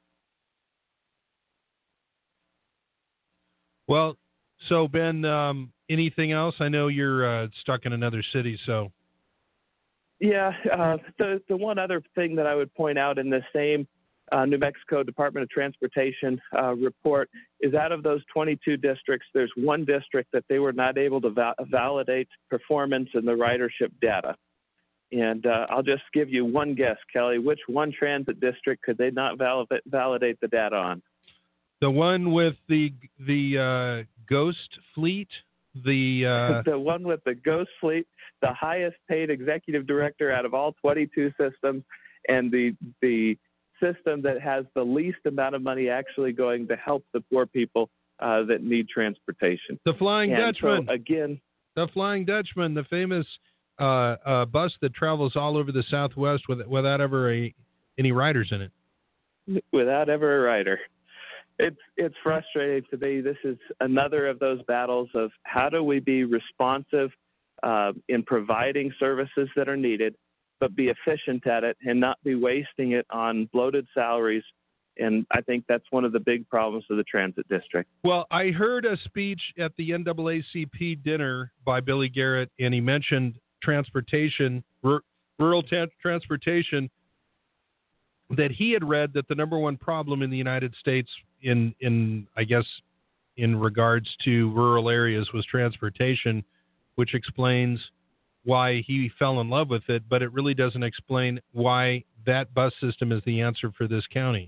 Well, so Ben, um, anything else? I know you're uh, stuck in another city, so. Yeah, uh, the the one other thing that I would point out in the same uh, New Mexico Department of Transportation uh, report is out of those twenty-two districts, there's one district that they were not able to va- validate performance in the ridership data. And uh, I'll just give you one guess, Kelly. Which one transit district could they not val- validate the data on? The one with the the uh, ghost fleet, the uh... the one with the ghost fleet, the highest paid executive director out of all twenty-two systems, and the the system that has the least amount of money actually going to help the poor people uh, that need transportation. The Flying and Dutchman. So again, the Flying Dutchman, the famous uh, uh, bus that travels all over the Southwest with, without ever a, any riders in it. Without ever a rider. It's it's frustrating to me. This is another of those battles of how do we be responsive uh, in providing services that are needed, but be efficient at it and not be wasting it on bloated salaries. And I think that's one of the big problems of the transit district. Well, I heard a speech at the N double A C P dinner by Billy Garrett, and he mentioned transportation, r- rural ta- transportation, that he had read that the number one problem in the United States in, in, I guess, in regards to rural areas was transportation, which explains why he fell in love with it, but it really doesn't explain why that bus system is the answer for this county.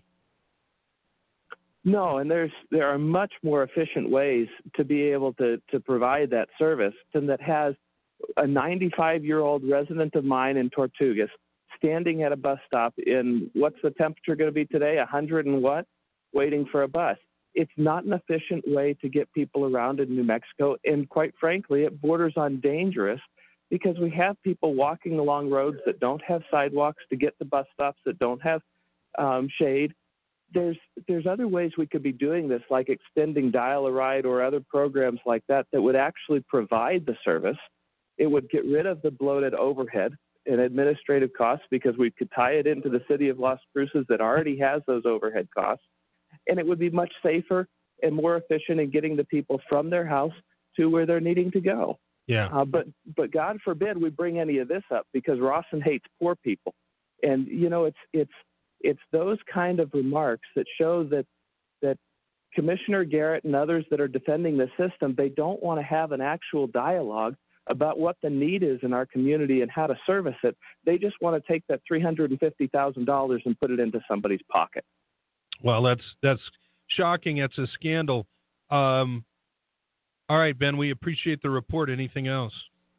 No, and there's there are much more efficient ways to be able to, to provide that service than that has a ninety-five-year-old resident of mine in Tortugas standing at a bus stop in, what's the temperature going to be today, one hundred and what, waiting for a bus. it's not an efficient way to get people around in New Mexico. And quite frankly, it borders on dangerous because we have people walking along roads that don't have sidewalks to get to bus stops that don't have um, shade. There's there's other ways we could be doing this, like extending Dial-A-Ride or other programs like that that would actually provide the service. It would get rid of the bloated overhead and administrative costs because we could tie it into the city of Las Cruces that already has those overhead costs. And it would be much safer and more efficient in getting the people from their house to where they're needing to go. Yeah. Uh, but but God forbid we bring any of this up because Rawson hates poor people. And, you know, it's it's it's those kind of remarks that show that that Commissioner Garrett and others that are defending the system, they don't want to have an actual dialogue about what the need is in our community and how to service it. They just want to take that three hundred fifty thousand dollars and put it into somebody's pocket. Well, that's that's shocking. It's a scandal. Um, all right, Ben, we appreciate the report. Anything else?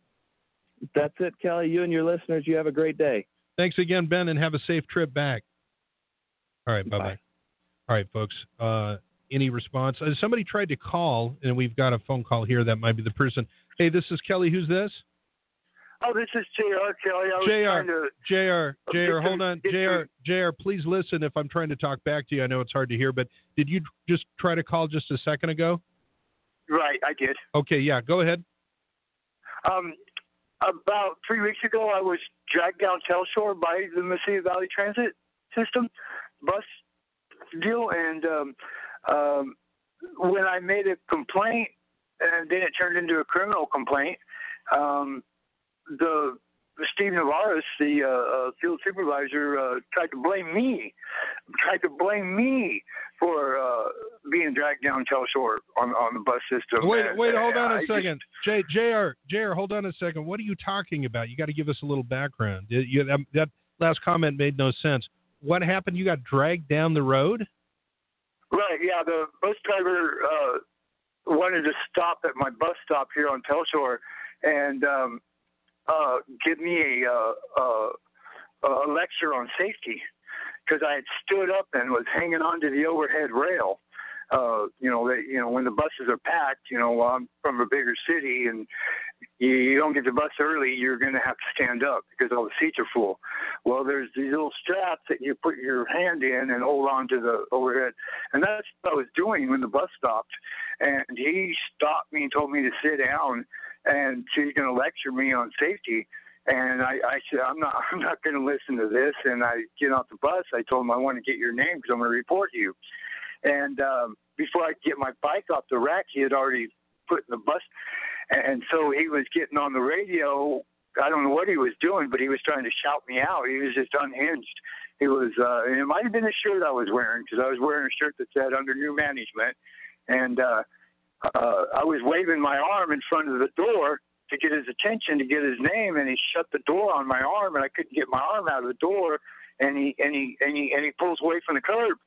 That's it, Kelly. You and your listeners, you have a great day. Thanks again, Ben, and have a safe trip back. All right, bye-bye. Bye. All right, folks. Uh, any response? Uh, somebody tried to call, and we've got a phone call here. That might be the person. Hey, this is Kelly. Who's this? Oh, this is J R, Kelly. I was J R, trying to... J R, J R, hold on. J J R, J R, please listen if I'm trying to talk back to you. I know it's hard to hear, but did you just try to call just a second ago? Right, I did. Okay, yeah, go ahead. Um, about three weeks ago, I was dragged down Telshore by the Mesilla Valley Transit System bus deal, and um, um, when I made a complaint, and then it turned into a criminal complaint, um, the Steve Navarez, the uh, uh, field supervisor, uh, tried to blame me, tried to blame me for uh, being dragged down Telshore on, on the bus system. Wait, and, wait, hold on a I second. J, JR, JR, hold on a second. What are you talking about? You got to give us a little background. You, you, that, that last comment made no sense. What happened? You got dragged down the road? Right, yeah. The bus driver uh, wanted to stop at my bus stop here on Telshore and um, uh, give me a, uh, uh, a lecture on safety because I had stood up and was hanging onto the overhead rail. Uh, you know, they, you know, when the buses are packed, you know, I'm from a bigger city and you, you don't get the bus early, you're going to have to stand up because all the seats are full. Well, there's these little straps that you put your hand in and hold on to the overhead. And that's what I was doing when the bus stopped. And he stopped me and told me to sit down and she's going to lecture me on safety. And I, I said, I'm not, I'm not going to listen to this. And I get off the bus. I told him I want to get your name because I'm going to report you. And um, before I could get my bike off the rack, he had already put in the bus. And so he was getting on the radio. I don't know what he was doing, but he was trying to shout me out. He was just unhinged. He was, uh, and it might have been the shirt I was wearing because I was wearing a shirt that said under new management. And uh, uh, I was waving my arm in front of the door to get his attention, to get his name. And he shut the door on my arm and I couldn't get my arm out of the door. And he and he and he and he pulls away from the curb,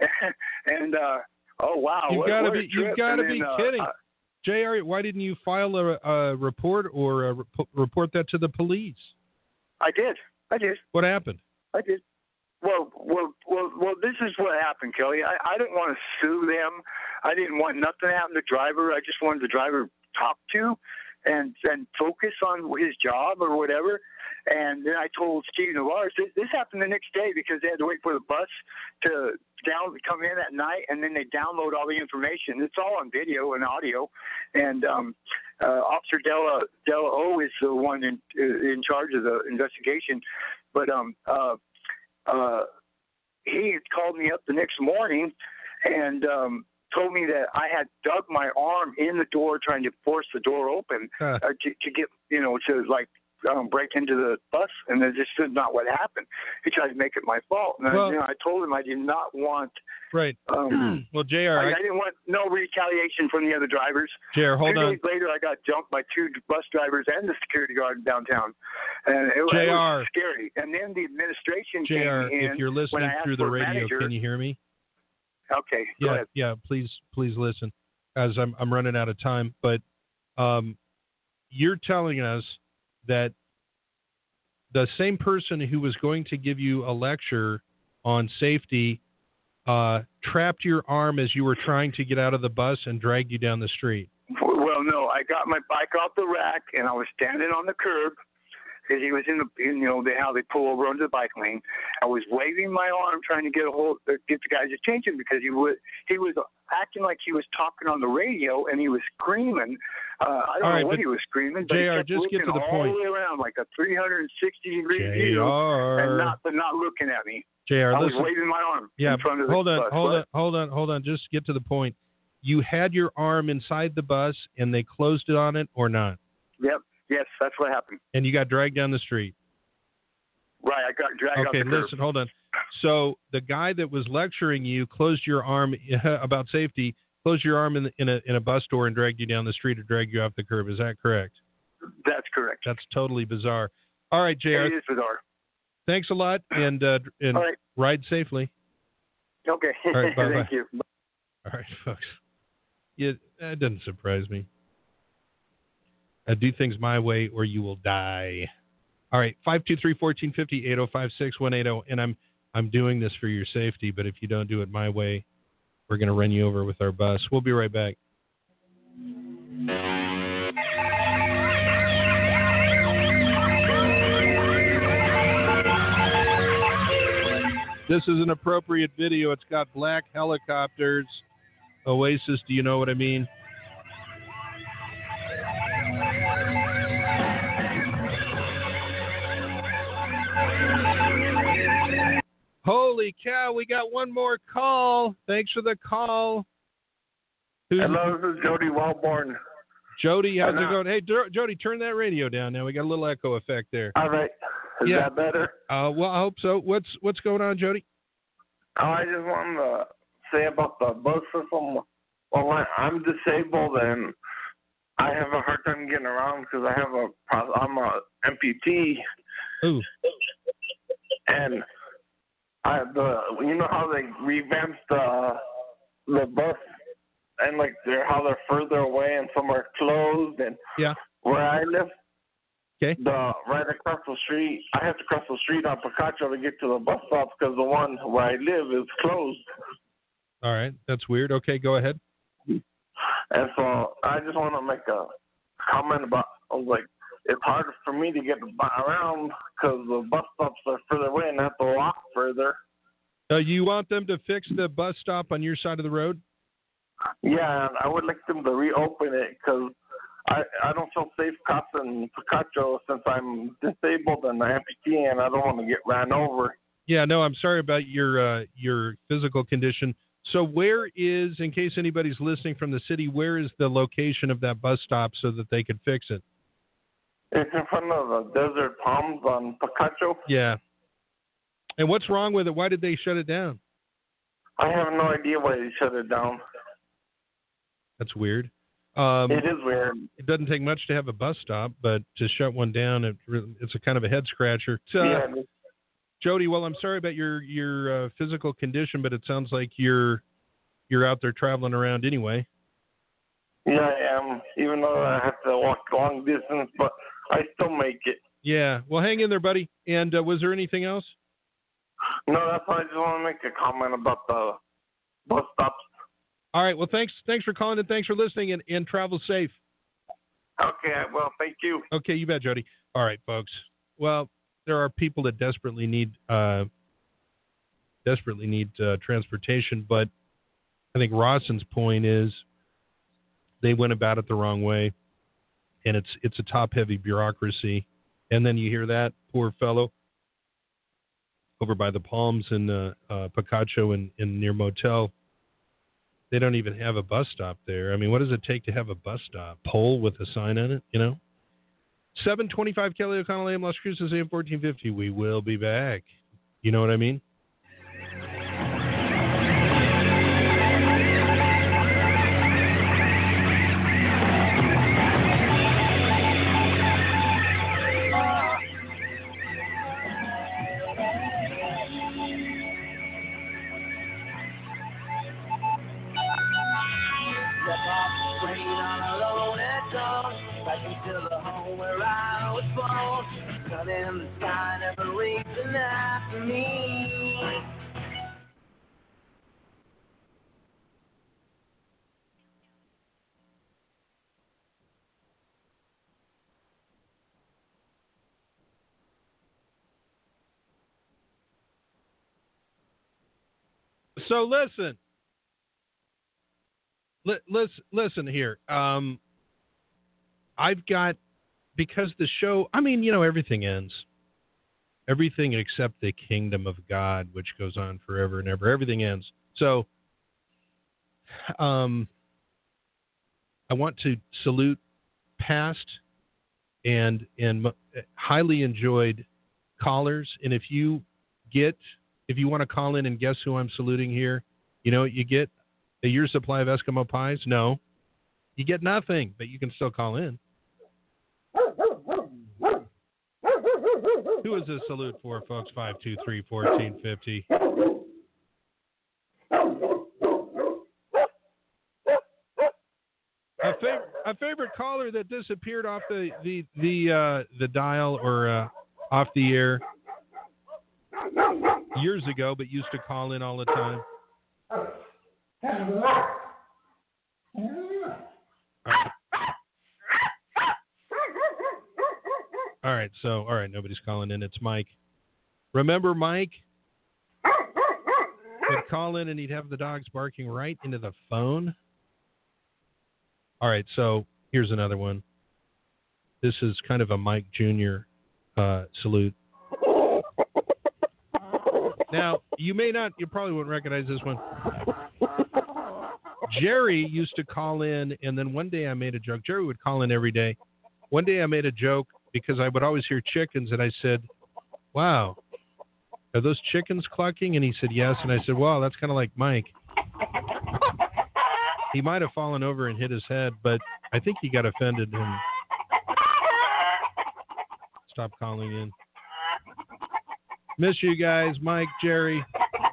and uh, oh wow! You've got to be you've got to be then, kidding, uh, J R. Why didn't you file a, a report or a rep- report that to the police? I did. I did. What happened? I did. Well, well, well, well. This is what happened, Kelly. I, I didn't want to sue them. I didn't want nothing to happen to the driver. I just wanted the driver talked to, and and focus on his job or whatever. And then I told Steve Navarez, this, this happened the next day because they had to wait for the bus to down come in at night, and then they download all the information. It's all on video and audio. And um, uh, Officer Della Della O is the one in in charge of the investigation. But um, uh, uh, he had called me up the next morning and um, told me that I had dug my arm in the door trying to force the door open huh. uh, to, to get, you know, to like. Um, break into the bus, and that's just not what happened. He tried to make it my fault, and well, I, you know, I told him I did not want. Right. Um, well, J R, I, I, I didn't want no retaliation from the other drivers. J R, hold two on. days later, I got jumped by two bus drivers and the security guard downtown, and it, J R, it was scary. And then the administration J R, came in. if you're listening through the radio, manager, can you hear me? Okay. Go yeah, ahead. yeah. Please, please listen, as I'm I'm running out of time. But um, you're telling us that the same person who was going to give you a lecture on safety uh, trapped your arm as you were trying to get out of the bus and dragged you down the street? Well, no, I got my bike off the rack and I was standing on the curb because he was in the, in, you know, the, how they pull over onto the bike lane. I was waving my arm trying to get a hold, uh, get the guy's attention because he was he was acting like he was talking on the radio and he was screaming. Uh, I don't right, know what he was screaming, but J R, he kept just looking get to the all point. the way around like a three hundred sixty degree J R. view and not but not looking at me. J R, I listen. was waving my arm Yeah, in front of the hold on, bus. hold What? on, hold on, hold on. Just get to the point. You had your arm inside the bus and they closed it on it or not? Yep. Yes, that's what happened. And you got dragged down the street. Right, I got dragged Okay, off the curb. listen, hold on. So the guy that was lecturing you closed your arm about safety, closed your arm in, the, in a in a bus door and dragged you down the street or dragged you off the curb. Is that correct? That's correct. That's totally bizarre. All right, J R. It is bizarre. Thanks a lot, and uh, and All right. ride safely. Okay. All right, bye-bye. Thank you. All right, folks. Yeah, that doesn't surprise me. Uh, do things my way or you will die. All right, five two three, one four five zero, eight zero five six, one eight zero. And I'm I'm doing this for your safety, but if you don't do it my way, we're going to run you over with our bus. We'll be right back. This is an appropriate video. It's got black helicopters. Oasis, do you know what I mean? Holy cow, we got one more call. Thanks for the call. Who's Hello, this is Jody Wellborn. Jody, how's Hello. it going? Hey, Jo- Jody, turn that radio down now. We got a little echo effect there. All right. Is Yeah. that better? Uh, well, I hope so. What's what's going on, Jody? Oh, I just wanted to say about the bus system. Well, I, I'm disabled and I have a hard time getting around because I have a pro- I'm a amputee. Ooh. And I the you know how they revamped the the bus and like they're how they're further away and some are closed and Yeah. where I live. Okay. The right across the street, I have to cross the street on Picacho to get to the bus stop because the one where I live is closed. All right, that's weird. Okay, go ahead. And so I just want to make a comment about. I was like, it's harder for me to get around because the bus stops are further away and I have to walk further. Uh, you want them to fix the bus stop on your side of the road? Yeah, and I would like them to reopen it because I I don't feel safe crossing Picacho since I'm disabled and an amputee and I don't want to get ran over. Yeah, no, I'm sorry about your uh, your physical condition. So where is, in case anybody's listening from the city, where is the location of that bus stop so that they could fix it? It's in front of the Desert Palms on Picacho. Yeah. And what's wrong with it? Why did they shut it down? I have no idea why they shut it down. That's weird. Um, It is weird. It doesn't take much to have a bus stop, but to shut one down, it, it's a kind of a head scratcher. So, yeah. Jody, well, I'm sorry about your your uh, physical condition, but it sounds like you're you're out there traveling around anyway. Yeah, I am. Even though I have to walk long distance, but I still make it. Yeah. Well, hang in there, buddy. And uh, was there anything else? No, that's why I just want to make a comment about the bus stops. All right. Well, thanks. Thanks for calling and thanks for listening. And, and travel safe. Okay. Well, thank you. Okay, you bet, Jody. All right, folks. Well, there are people that desperately need uh, desperately need uh, transportation, but I think Rawson's point is they went about it the wrong way, and it's it's a top-heavy bureaucracy. And then you hear that poor fellow over by the Palms in uh, uh, Picacho and in near Motel. They don't even have a bus stop there. I mean, what does it take to have a bus stop? Pole with a sign on it, you know? seven twenty-five Kelly O'Connell A M Las Cruces A M fourteen fifty. We will be back. You know what I mean? So listen. L- listen, listen here. Um, I've got, because the show, I mean, you know, everything ends. Everything except the kingdom of God, which goes on forever and ever. Everything ends. So um, I want to salute past and, and highly enjoyed callers. And if you get, if you want to call in and guess who I'm saluting here, you know what you get? A year's supply of Eskimo pies? No. You get nothing, but you can still call in. Who is this salute for, folks? five two three, one four five zero. A, fav- a favorite caller that disappeared off the the the uh, the dial or uh, off the air years ago, but used to call in all the time. All right, so, all right, nobody's calling in. It's Mike. Remember Mike? He'd call in and he'd have the dogs barking right into the phone. All right, so here's another one. This is kind of a Mike Junior uh, salute. Now, you may not, you probably wouldn't recognize this one. Jerry used to call in, and then one day I made a joke. Jerry would call in every day. One day I made a joke because I would always hear chickens, and I said, wow, are those chickens clucking? And he said, yes. And I said, wow, that's kind of like Mike. He might have fallen over and hit his head, but I think he got offended and stopped calling in. Miss you guys, Mike, Jerry.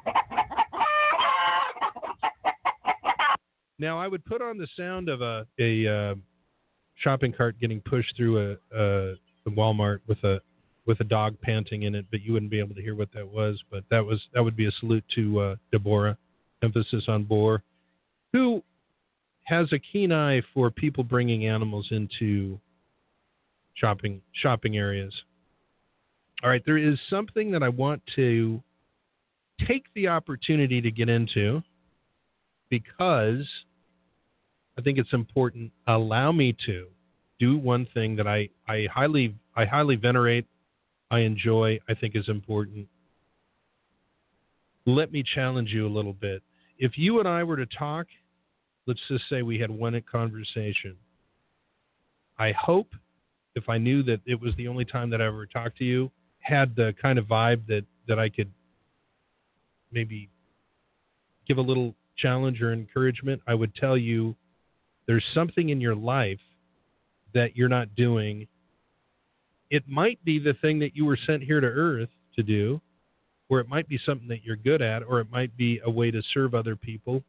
Now, I would put on the sound of a, a uh, shopping cart getting pushed through a, a, a Walmart with a with a dog panting in it, but you wouldn't be able to hear what that was. But that was that would be a salute to uh, Deborah, emphasis on bore, who has a keen eye for people bringing animals into shopping shopping areas. All right, there is something that I want to take the opportunity to get into because I think it's important. Allow me to do one thing that I, I highly I highly venerate, I enjoy, I think is important. Let me challenge you a little bit. If you and I were to talk, let's just say we had one conversation. I hope, if I knew that it was the only time that I ever talked to you, had the kind of vibe that, that I could maybe give a little challenge or encouragement, I would tell you there's something in your life that you're not doing. It might be the thing that you were sent here to Earth to do, or it might be something that you're good at, or it might be a way to serve other people.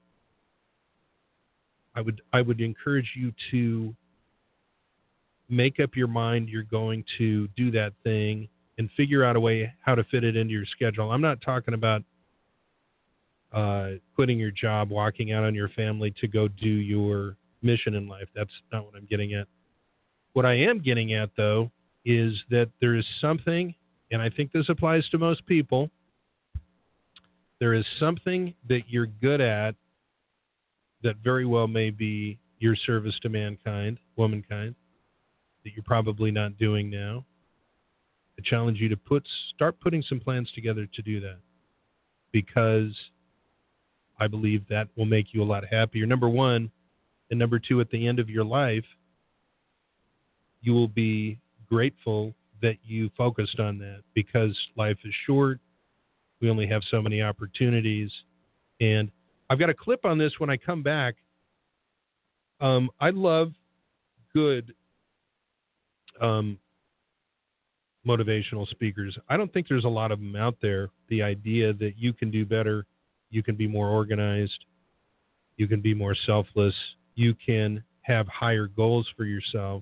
I would I would encourage you to make up your mind you're going to do that thing and figure out a way how to fit it into your schedule. I'm not talking about uh, quitting your job, walking out on your family to go do your mission in life. That's not what I'm getting at. What I am getting at, though, is that there is something, and I think this applies to most people, there is something that you're good at that very well may be your service to mankind, womankind, that you're probably not doing now. I challenge you to put start putting some plans together to do that, because I believe that will make you a lot happier. Number one, and number two, at the end of your life, you will be grateful that you focused on that, because life is short. We only have so many opportunities. And I've got a clip on this when I come back. Um, I love good um, motivational speakers. I don't think there's a lot of them out there. The idea that you can do better, you can be more organized, you can be more selfless, you can have higher goals for yourself.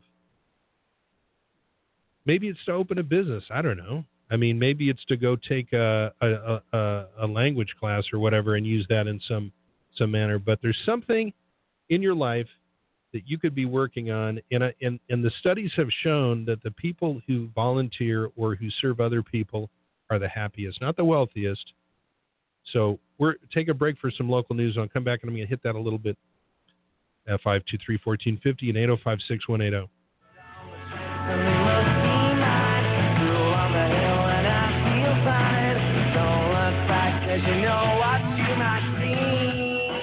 Maybe it's to open a business. I don't know. I mean, maybe it's to go take a, a, a, a language class or whatever and use that in some, some manner. But there's something in your life that you could be working on. And, and, and the studies have shown that the people who volunteer or who serve other people are the happiest, not the wealthiest. So we're take a break for some local news. I'll come back and I'm going to hit that a little bit at five two three, one four five zero and eight oh five, six one eight oh. You know what you might see.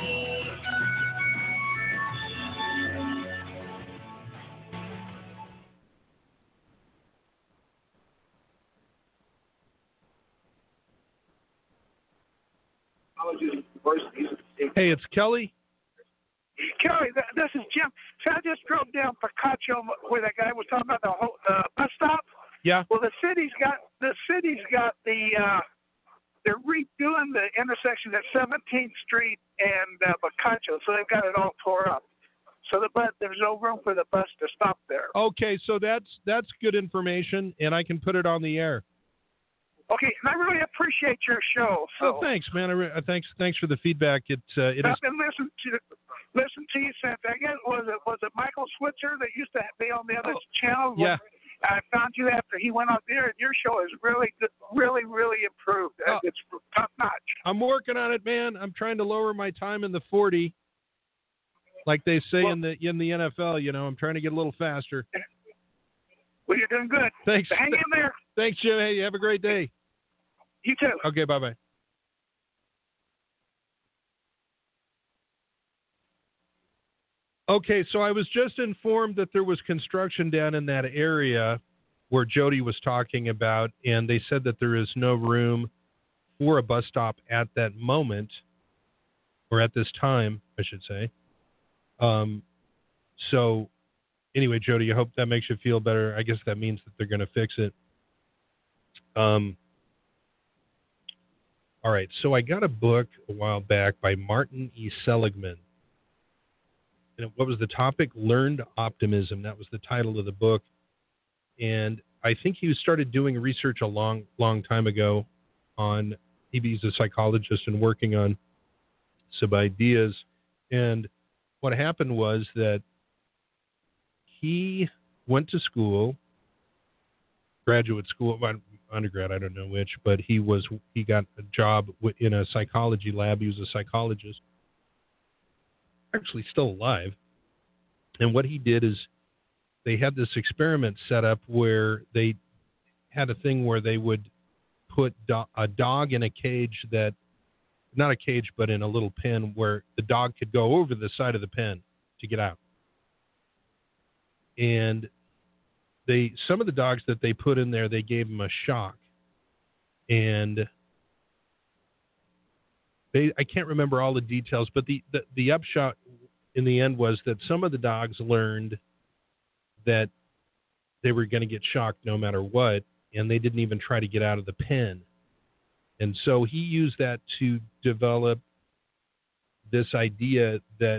Hey, it's Kelly. Kelly, th- this is Jim. So I just drove down Picacho where that guy was talking about the whole uh, bus stop. Yeah. Well, the city's got the city's got the uh, they're redoing the intersection at seventeenth Street and uh, Picacho, so they've got it all tore up. So the but there's no room for the bus to stop there. Okay, so that's that's good information, and I can put it on the air. Okay, and I really appreciate your show. So oh, thanks, man. I re- uh, thanks, thanks for the feedback. It uh, it I've is. been listening to listen to you since I guess was it was it Michael Switzer that used to be on the other Oh, channel? yeah. I found you after he went out there, and your show is really good, really, really improved. Oh. It's top notch. I'm working on it, man. I'm trying to lower my time in the forty, like they say well, in the in the N F L. You know, I'm trying to get a little faster. Well, you're doing good. Thanks. So hang in there. Thanks, Jim. Hey, have a great day. You too. Okay, bye bye. Okay, so I was just informed that there was construction down in that area where Jody was talking about, and they said that there is no room for a bus stop at that moment, or at this time, I should say. Um, so, anyway, Jody, I hope that makes you feel better. I guess that means that they're going to fix it. Um. All right, so I got a book a while back by Martin E. Seligman. And what was the topic? Learned Optimism. That was the title of the book. And I think he started doing research a long, long time ago on, he's a psychologist and working on some ideas. And what happened was that he went to school, graduate school, undergrad, I don't know which, but he was he got a job in a psychology lab. He was a psychologist, actually still alive. And what he did is they had this experiment set up where they had a thing where they would put do- a dog in a cage that, not a cage, but in a little pen where the dog could go over the side of the pen to get out. And they some of the dogs that they put in there, they gave them a shock. And they I can't remember all the details, but the, the, the upshot in the end was that some of the dogs learned that they were going to get shocked no matter what, and they didn't even try to get out of the pen. And so he used that to develop this idea that,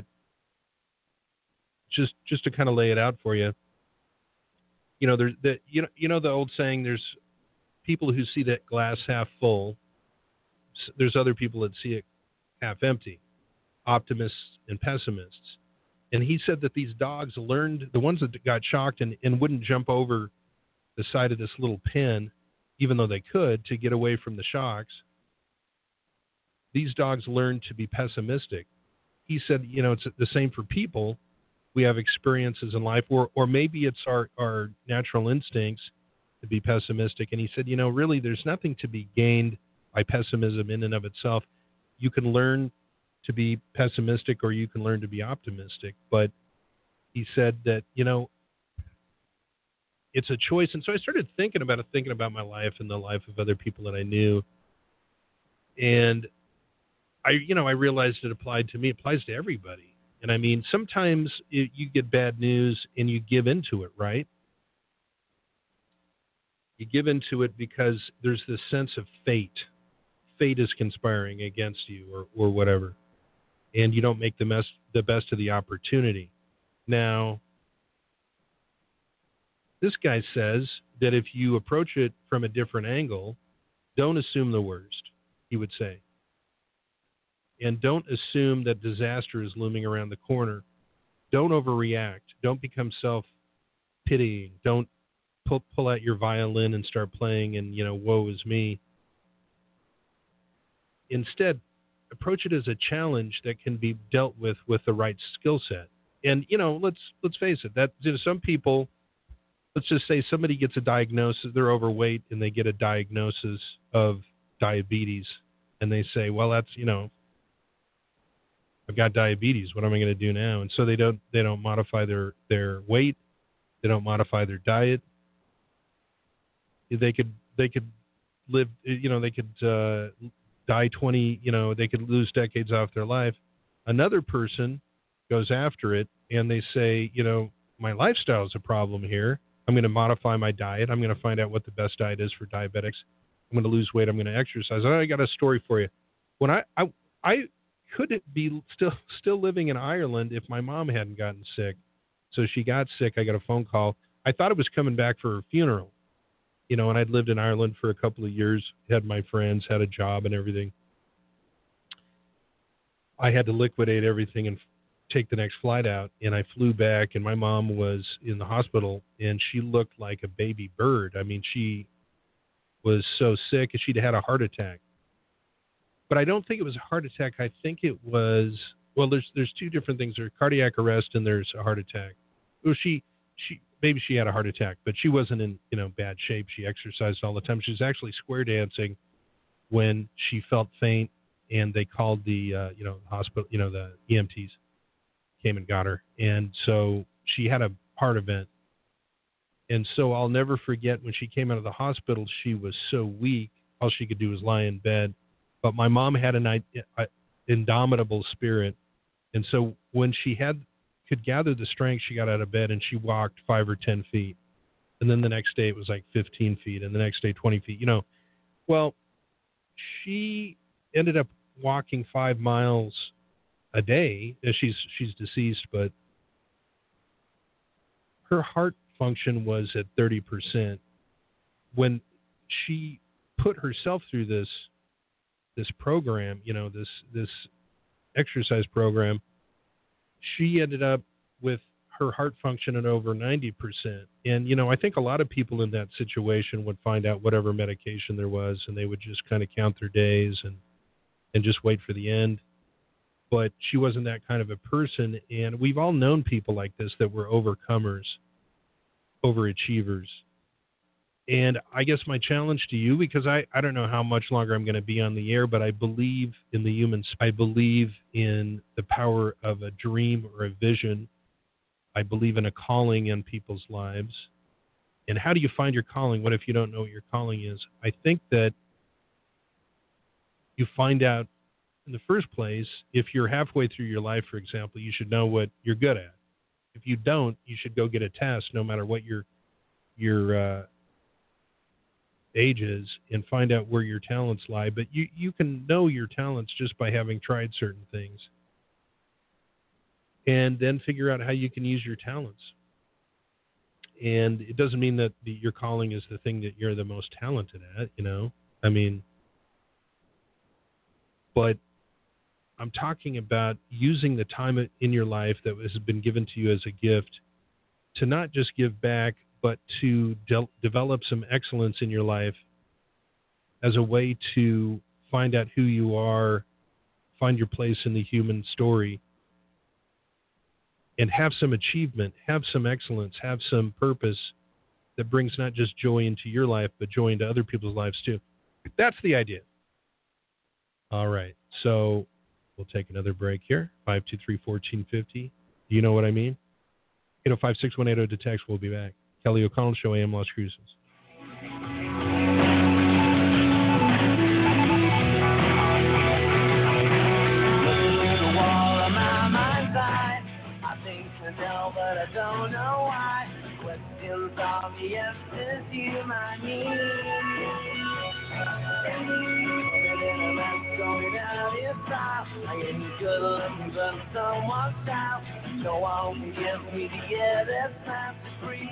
just just to kind of lay it out for you, you know, there's the you know you know the old saying, there's people who see that glass half full. There's other people that see it half empty, optimists and pessimists. And he said that these dogs learned, the ones that got shocked and, and wouldn't jump over the side of this little pen, even though they could, to get away from the shocks, these dogs learned to be pessimistic. He said, you know, it's the same for people. We have experiences in life, or or maybe it's our, our natural instincts to be pessimistic. And he said, you know, really there's nothing to be gained by pessimism in and of itself. You can learn to be pessimistic or you can learn to be optimistic. But he said that, you know, it's a choice. And so I started thinking about it, thinking about my life and the life of other people that I knew. And I, you know, I realized it applied to me. It applies to everybody. And I mean, sometimes it, you get bad news and you give into it, right? You give into it because there's this sense of fate. Fate is conspiring against you, or, or whatever. And you don't make the best, the best of the opportunity. Now, this guy says that if you approach it from a different angle, don't assume the worst, he would say. And don't assume that disaster is looming around the corner. Don't overreact. Don't become self-pitying. Don't pull, pull out your violin and start playing and, you know, woe is me. Instead, approach it as a challenge that can be dealt with with the right skill set. And, you know, let's let's face it, that you know, some people, let's just say somebody gets a diagnosis, they're overweight, and they get a diagnosis of diabetes, and they say, well, that's, you know, I've got diabetes. What am I going to do now? And so they don't they don't modify their, their weight. They don't modify their diet. They could they could live, you know, they could uh, die twenty, you know, they could lose decades off their life. Another person goes after it and they say, you know, my lifestyle is a problem here. I'm going to modify my diet. I'm going to find out what the best diet is for diabetics. I'm going to lose weight. I'm going to exercise. Oh, I got a story for you. When I, I, I could be still still living in Ireland if my mom hadn't gotten sick. So she got sick. I got a phone call. I thought it was coming back for her funeral, you know, and I'd lived in Ireland for a couple of years, had my friends, had a job and everything. I had to liquidate everything and take the next flight out, and I flew back, and my mom was in the hospital, and she looked like a baby bird. I mean, she was so sick, and she'd had a heart attack. But I don't think it was a heart attack. I think it was, well, there's there's two different things. There's cardiac arrest and there's a heart attack. Well, she, she maybe she had a heart attack, but she wasn't in, you know, bad shape. She exercised all the time. She was actually square dancing when she felt faint, and they called the, uh, you know, hospital, you know, the E M Ts came and got her. And so she had a heart event. And so I'll never forget when she came out of the hospital, she was so weak. All she could do was lie in bed. But my mom had an uh, indomitable spirit. And so when she had could gather the strength, she got out of bed and she walked five or ten feet. And then the next day it was like fifteen feet. And the next day, twenty feet. You know, well, she ended up walking five miles a day. She's she's deceased, but her heart function was at thirty percent. When she put herself through this this program, you know, this this exercise program, she ended up with her heart function at over ninety percent. And, you know, I think a lot of people in that situation would find out whatever medication there was, and they would just kind of count their days and and just wait for the end. But she wasn't that kind of a person. And we've all known people like this that were overcomers, overachievers. And I guess my challenge to you, because I, I don't know how much longer I'm going to be on the air, but I believe in the human, I believe in the power of a dream or a vision. I believe in a calling in people's lives. And how do you find your calling? What if you don't know what your calling is? I think that you find out in the first place, if you're halfway through your life, for example, you should know what you're good at. If you don't, you should go get a test, no matter what your your uh, age is, and find out where your talents lie. But you, you can know your talents just by having tried certain things. And then figure out how you can use your talents. And it doesn't mean that the, your calling is the thing that you're the most talented at, you know. I mean, but I'm talking about using the time in your life that has been given to you as a gift to not just give back, but to de- develop some excellence in your life as a way to find out who you are, find your place in the human story, and have some achievement, have some excellence, have some purpose that brings not just joy into your life, but joy into other people's lives too. That's the idea. All right. So we'll take another break here. five two three, one four five zero. Do you know what I mean? eight oh five, six one eight zero to text. We'll be back. Kelly O'Connell Show, A M Las Cruces. Know, but I don't know why. Questions obvious is you my need. And I'm going out in style. I ain't good looking, but I'm somewhat style. No one can give me the air that's not to breathe.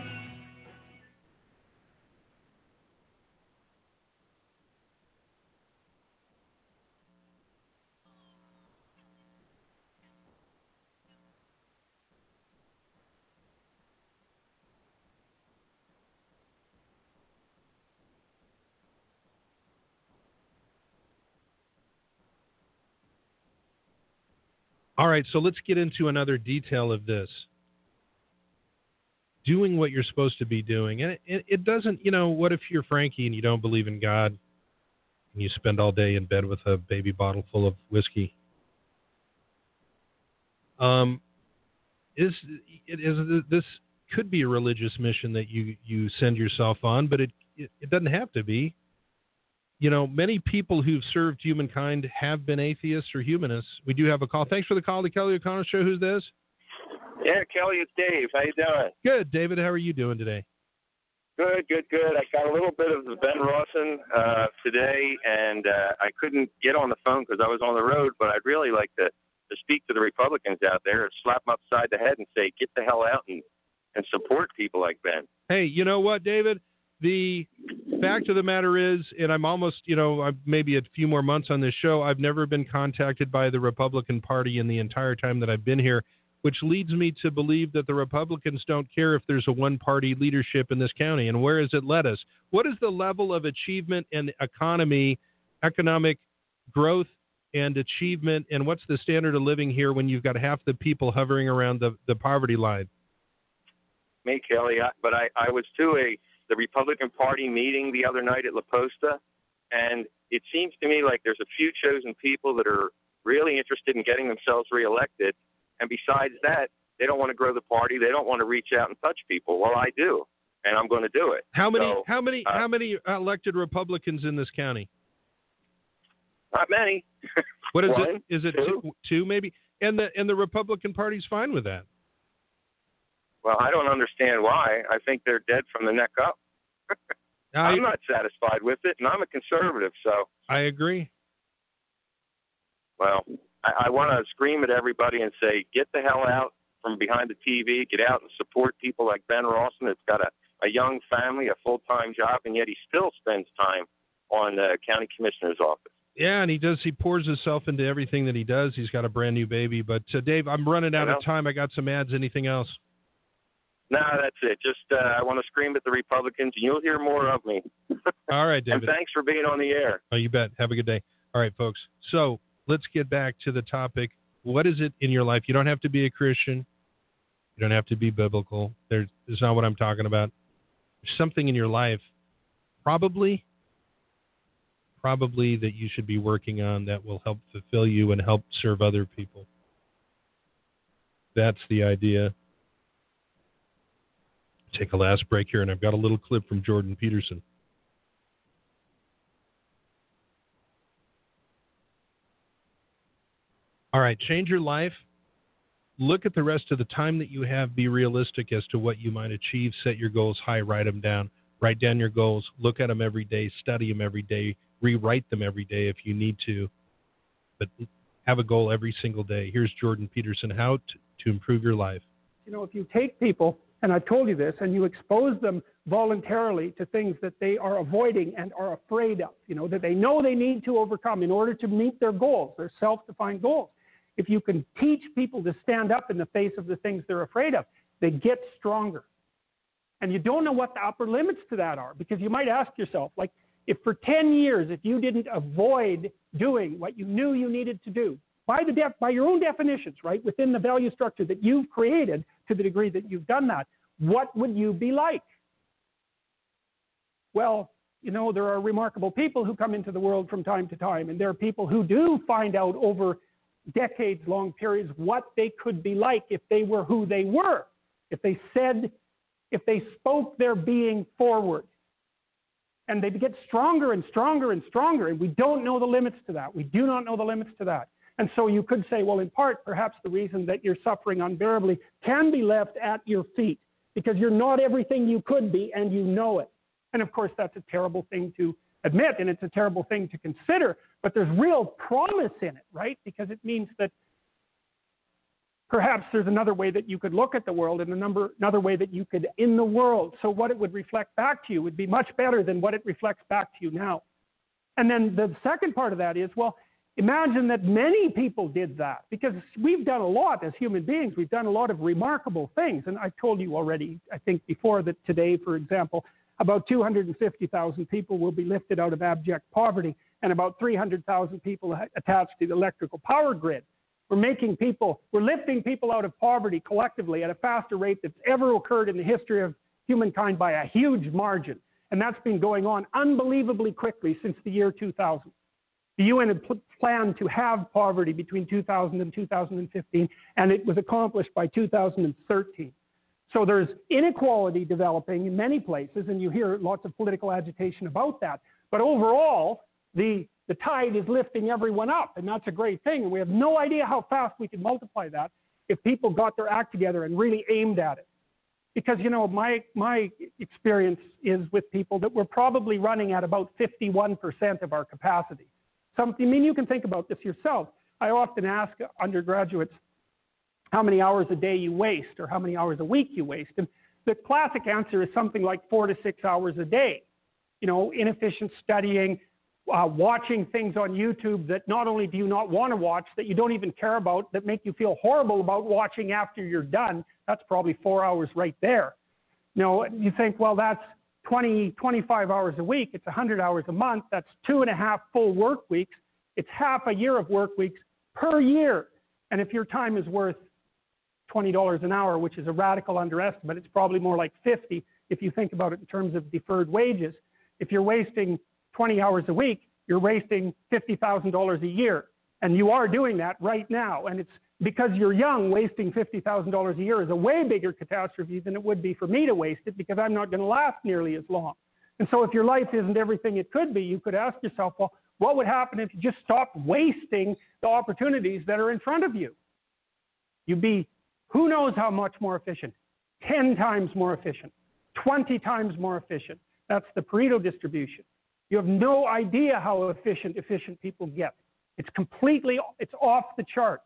All right, so let's get into another detail of this. Doing what you're supposed to be doing. And it, it doesn't, you know, what if you're Frankie and you don't believe in God and you spend all day in bed with a baby bottle full of whiskey? Um, is, it is this could be a religious mission that you, you send yourself on, but it, it, it doesn't have to be. You know, many people who've served humankind have been atheists or humanists. We do have a call. Thanks for the call to Kelly O'Connor Show. Who's this? Yeah, Kelly, it's Dave. How you doing? Good, David. How are you doing today? Good, good, good. I got a little bit of the Ben Rawson uh, today, and uh, I couldn't get on the phone because I was on the road, but I'd really like to, to speak to the Republicans out there, slap them upside the head and say, get the hell out and, and support people like Ben. Hey, you know what, David? The fact of the matter is, and I'm almost, you know, I'm maybe a few more months on this show, I've never been contacted by the Republican Party in the entire time that I've been here, which leads me to believe that the Republicans don't care if there's a one-party leadership in this county. And where has it led us? What is the level of achievement and economy, economic growth and achievement, and what's the standard of living here when you've got half the people hovering around the, the poverty line? Me, Kelly, I, but I, I was to a the Republican Party meeting the other night at La Posta, and it seems to me like there's a few chosen people that are really interested in getting themselves reelected. And besides that, they don't want to grow the party. They don't want to reach out and touch people. Well, I do, and I'm going to do it. How many? So, how many? uh, how many elected Republicans in this county? Not many. What is One, it? Is it two? two, two maybe? And the and the Republican Party's fine with that. Well, I don't understand why. I think they're dead from the neck up. I, I'm not satisfied with it, and I'm a conservative, so. I agree. Well, I, I want to scream at everybody and say, get the hell out from behind the T V, get out and support people like Ben Rawson that's got a, a young family, a full-time job, and yet he still spends time on the county commissioner's office. Yeah, and he does. He pours himself into everything that he does. He's got a brand new baby. But, uh, Dave, I'm running out You know? of time. I got some ads. Anything else? No, that's it. Just uh, I want to scream at the Republicans, and you'll hear more of me. All right, And David. thanks for being on the air. Oh, you bet. Have a good day. All right, folks. So let's get back to the topic. What is it in your life? You don't have to be a Christian. You don't have to be biblical. There's, there's not what I'm talking about. There's something in your life, probably, probably that you should be working on that will help fulfill you and help serve other people. That's the idea. Take a last break here, and I've got a little clip from Jordan Peterson. All right, change your life. Look at the rest of the time that you have. Be realistic as to what you might achieve. Set your goals high. Write them down. Write down your goals. Look at them every day. Study them every day. Rewrite them every day if you need to. But have a goal every single day. Here's Jordan Peterson, how to, to improve your life. You know, if you take people, and I've told you this, and you expose them voluntarily to things that they are avoiding and are afraid of, you know, that they know they need to overcome in order to meet their goals, their self-defined goals. If you can teach people to stand up in the face of the things they're afraid of, they get stronger. And you don't know what the upper limits to that are, because you might ask yourself, like, if for ten years, if you didn't avoid doing what you knew you needed to do, by the def- by your own definitions, right, within the value structure that you've created, to the degree that you've done that, what would you be like? Well, you know, there are remarkable people who come into the world from time to time, and there are people who do find out over decades-long periods what they could be like if they were who they were, if they said, if they spoke their being forward. And they get stronger and stronger and stronger, and we don't know the limits to that. We do not know the limits to that. And so you could say, well, in part, perhaps the reason that you're suffering unbearably can be left at your feet, because you're not everything you could be, and you know it. And of course, that's a terrible thing to admit, and it's a terrible thing to consider, but there's real promise in it, right? Because it means that perhaps there's another way that you could look at the world, and a number, another way that you could in the world. So what it would reflect back to you would be much better than what it reflects back to you now. And then the second part of that is, well, imagine that many people did that, because we've done a lot as human beings. We've done a lot of remarkable things. And I told you already, I think before, that today, for example, about two hundred fifty thousand people will be lifted out of abject poverty, and about three hundred thousand people attached to the electrical power grid. We're making people, we're lifting people out of poverty collectively at a faster rate that's ever occurred in the history of humankind by a huge margin. And that's been going on unbelievably quickly since the year two thousand. The U N had pl- planned to have poverty between two thousand and two thousand fifteen, and it was accomplished by two thousand thirteen. So there's inequality developing in many places, and you hear lots of political agitation about that. But overall, the, the tide is lifting everyone up, and that's a great thing. And we have no idea how fast we can multiply that if people got their act together and really aimed at it. Because, you know, my, my experience is with people that we're probably running at about fifty-one percent of our capacity. Something, I mean, you can think about this yourself. I often ask undergraduates how many hours a day you waste or how many hours a week you waste. And the classic answer is something like four to six hours a day. You know, inefficient studying, uh, watching things on YouTube that not only do you not want to watch, that you don't even care about, that make you feel horrible about watching after you're done. That's probably four hours right there. You know, you think, well, that's twenty, twenty-five hours a week. It's one hundred hours a month. That's two and a half full work weeks. It's half a year of work weeks per year. And if your time is worth twenty dollars an hour, which is a radical underestimate, it's probably more like fifty if you think about it in terms of deferred wages. If you're wasting twenty hours a week, you're wasting fifty thousand dollars a year. And you are doing that right now. And it's because you're young, wasting fifty thousand dollars a year is a way bigger catastrophe than it would be for me to waste it, because I'm not going to last nearly as long. And so if your life isn't everything it could be, you could ask yourself, well, what would happen if you just stopped wasting the opportunities that are in front of you? You'd be, who knows how much more efficient? ten times more efficient, twenty times more efficient. That's the Pareto distribution. You have no idea how efficient, efficient people get. It's completely, it's off the charts.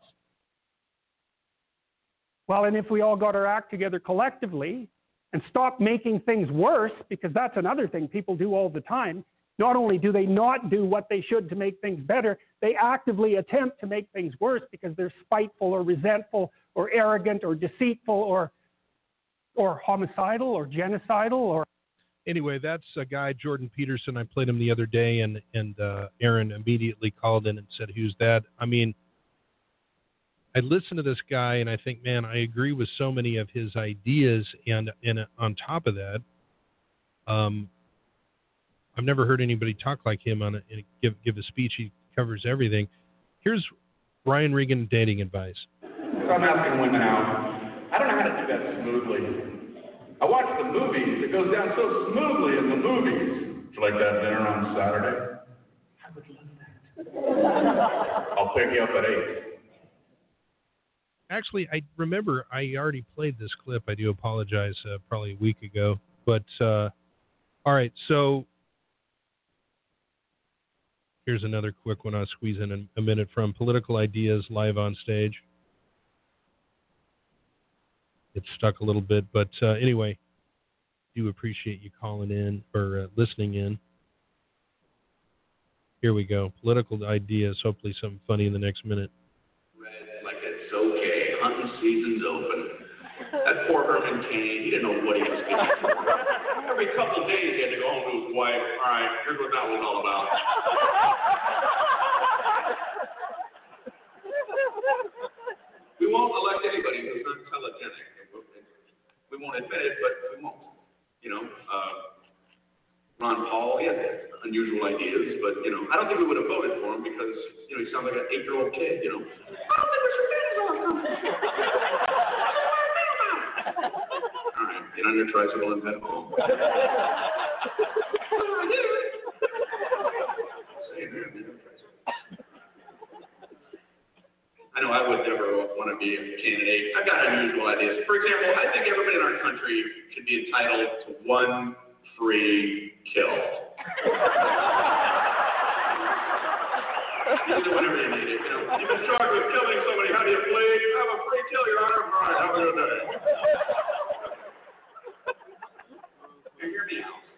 Well, and if we all got our act together collectively and stopped making things worse, because that's another thing people do all the time. Not only do they not do what they should to make things better, they actively attempt to make things worse because they're spiteful or resentful or arrogant or deceitful or or homicidal or genocidal or... Anyway, that's a guy, Jordan Peterson. I played him the other day, and, and uh, Aaron immediately called in and said, who's that? I mean, I listen to this guy, and I think, man, I agree with so many of his ideas, and, and on top of that, um, I've never heard anybody talk like him on a, give, give a speech. He covers everything. Here's Ryan Regan dating advice. So I'm asking women out. I don't know how to do that smoothly. I watch the movies. It goes down so smoothly in the movies. Would you like that dinner on Saturday? I would love that. I'll pick you up at eight. Actually, I remember I already played this clip. I do apologize, uh, probably a week ago. But, uh, all right, so here's another quick one I'll squeeze in a, a minute from Political Ideas live on stage. It's stuck a little bit, but uh, anyway, do appreciate you calling in or uh, listening in. Here we go. Political Ideas, hopefully something funny in the next minute. Like it's okay, hunting season's open. That poor Herman Cain, he didn't know what he was getting for. Every couple of days he had to go home to his wife. All right, here's what that was all about. We won't elect anybody who's not telegenic. We won't admit it, but we won't. You know, uh, Ron Paul, he had unusual ideas, but, you know, I don't think we would have voted for him because, you know, he sounds like an eight-year-old kid, you know. I don't think we should do this all the time. All right, get on your tricycle and head home. I know I would never want to be a candidate. I've got unusual ideas. For example, I think everybody in our country should be entitled to one free kill. You do whatever you need it. You know, you've been charged with killing somebody. How do you plead? Have a free kill, Your Honor. All right, have a good day. You hear me out.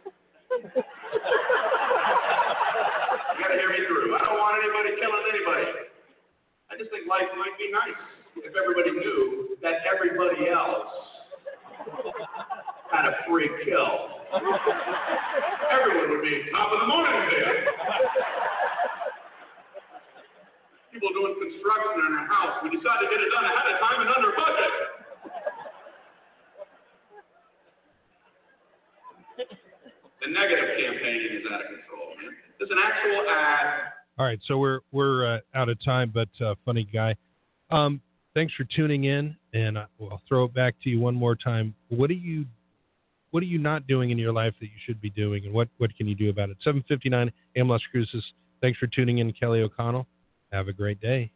You got to hear me through. I don't want anybody killing anybody. I just think life might be nice if everybody knew that everybody else had a free kill. Everyone would be top of the morning there. People doing construction construction on our house. We decided to get it done ahead of time and under budget. The negative campaigning is out of control, man. There's an actual ad. All right, so we're we're uh, out of time, but uh, funny guy. Um, thanks for tuning in, and I, well, I'll throw it back to you one more time. What are you what are you not doing in your life that you should be doing, and what, what can you do about it? seven fifty-nine A M Las Cruces. Thanks for tuning in, Kelly O'Connell. Have a great day.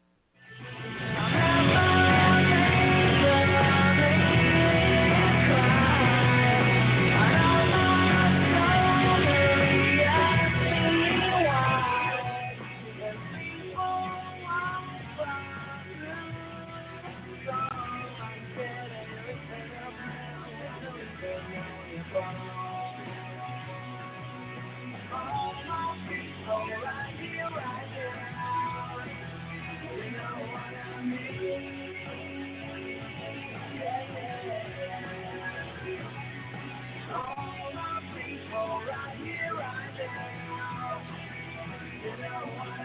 Right here, right now. You know what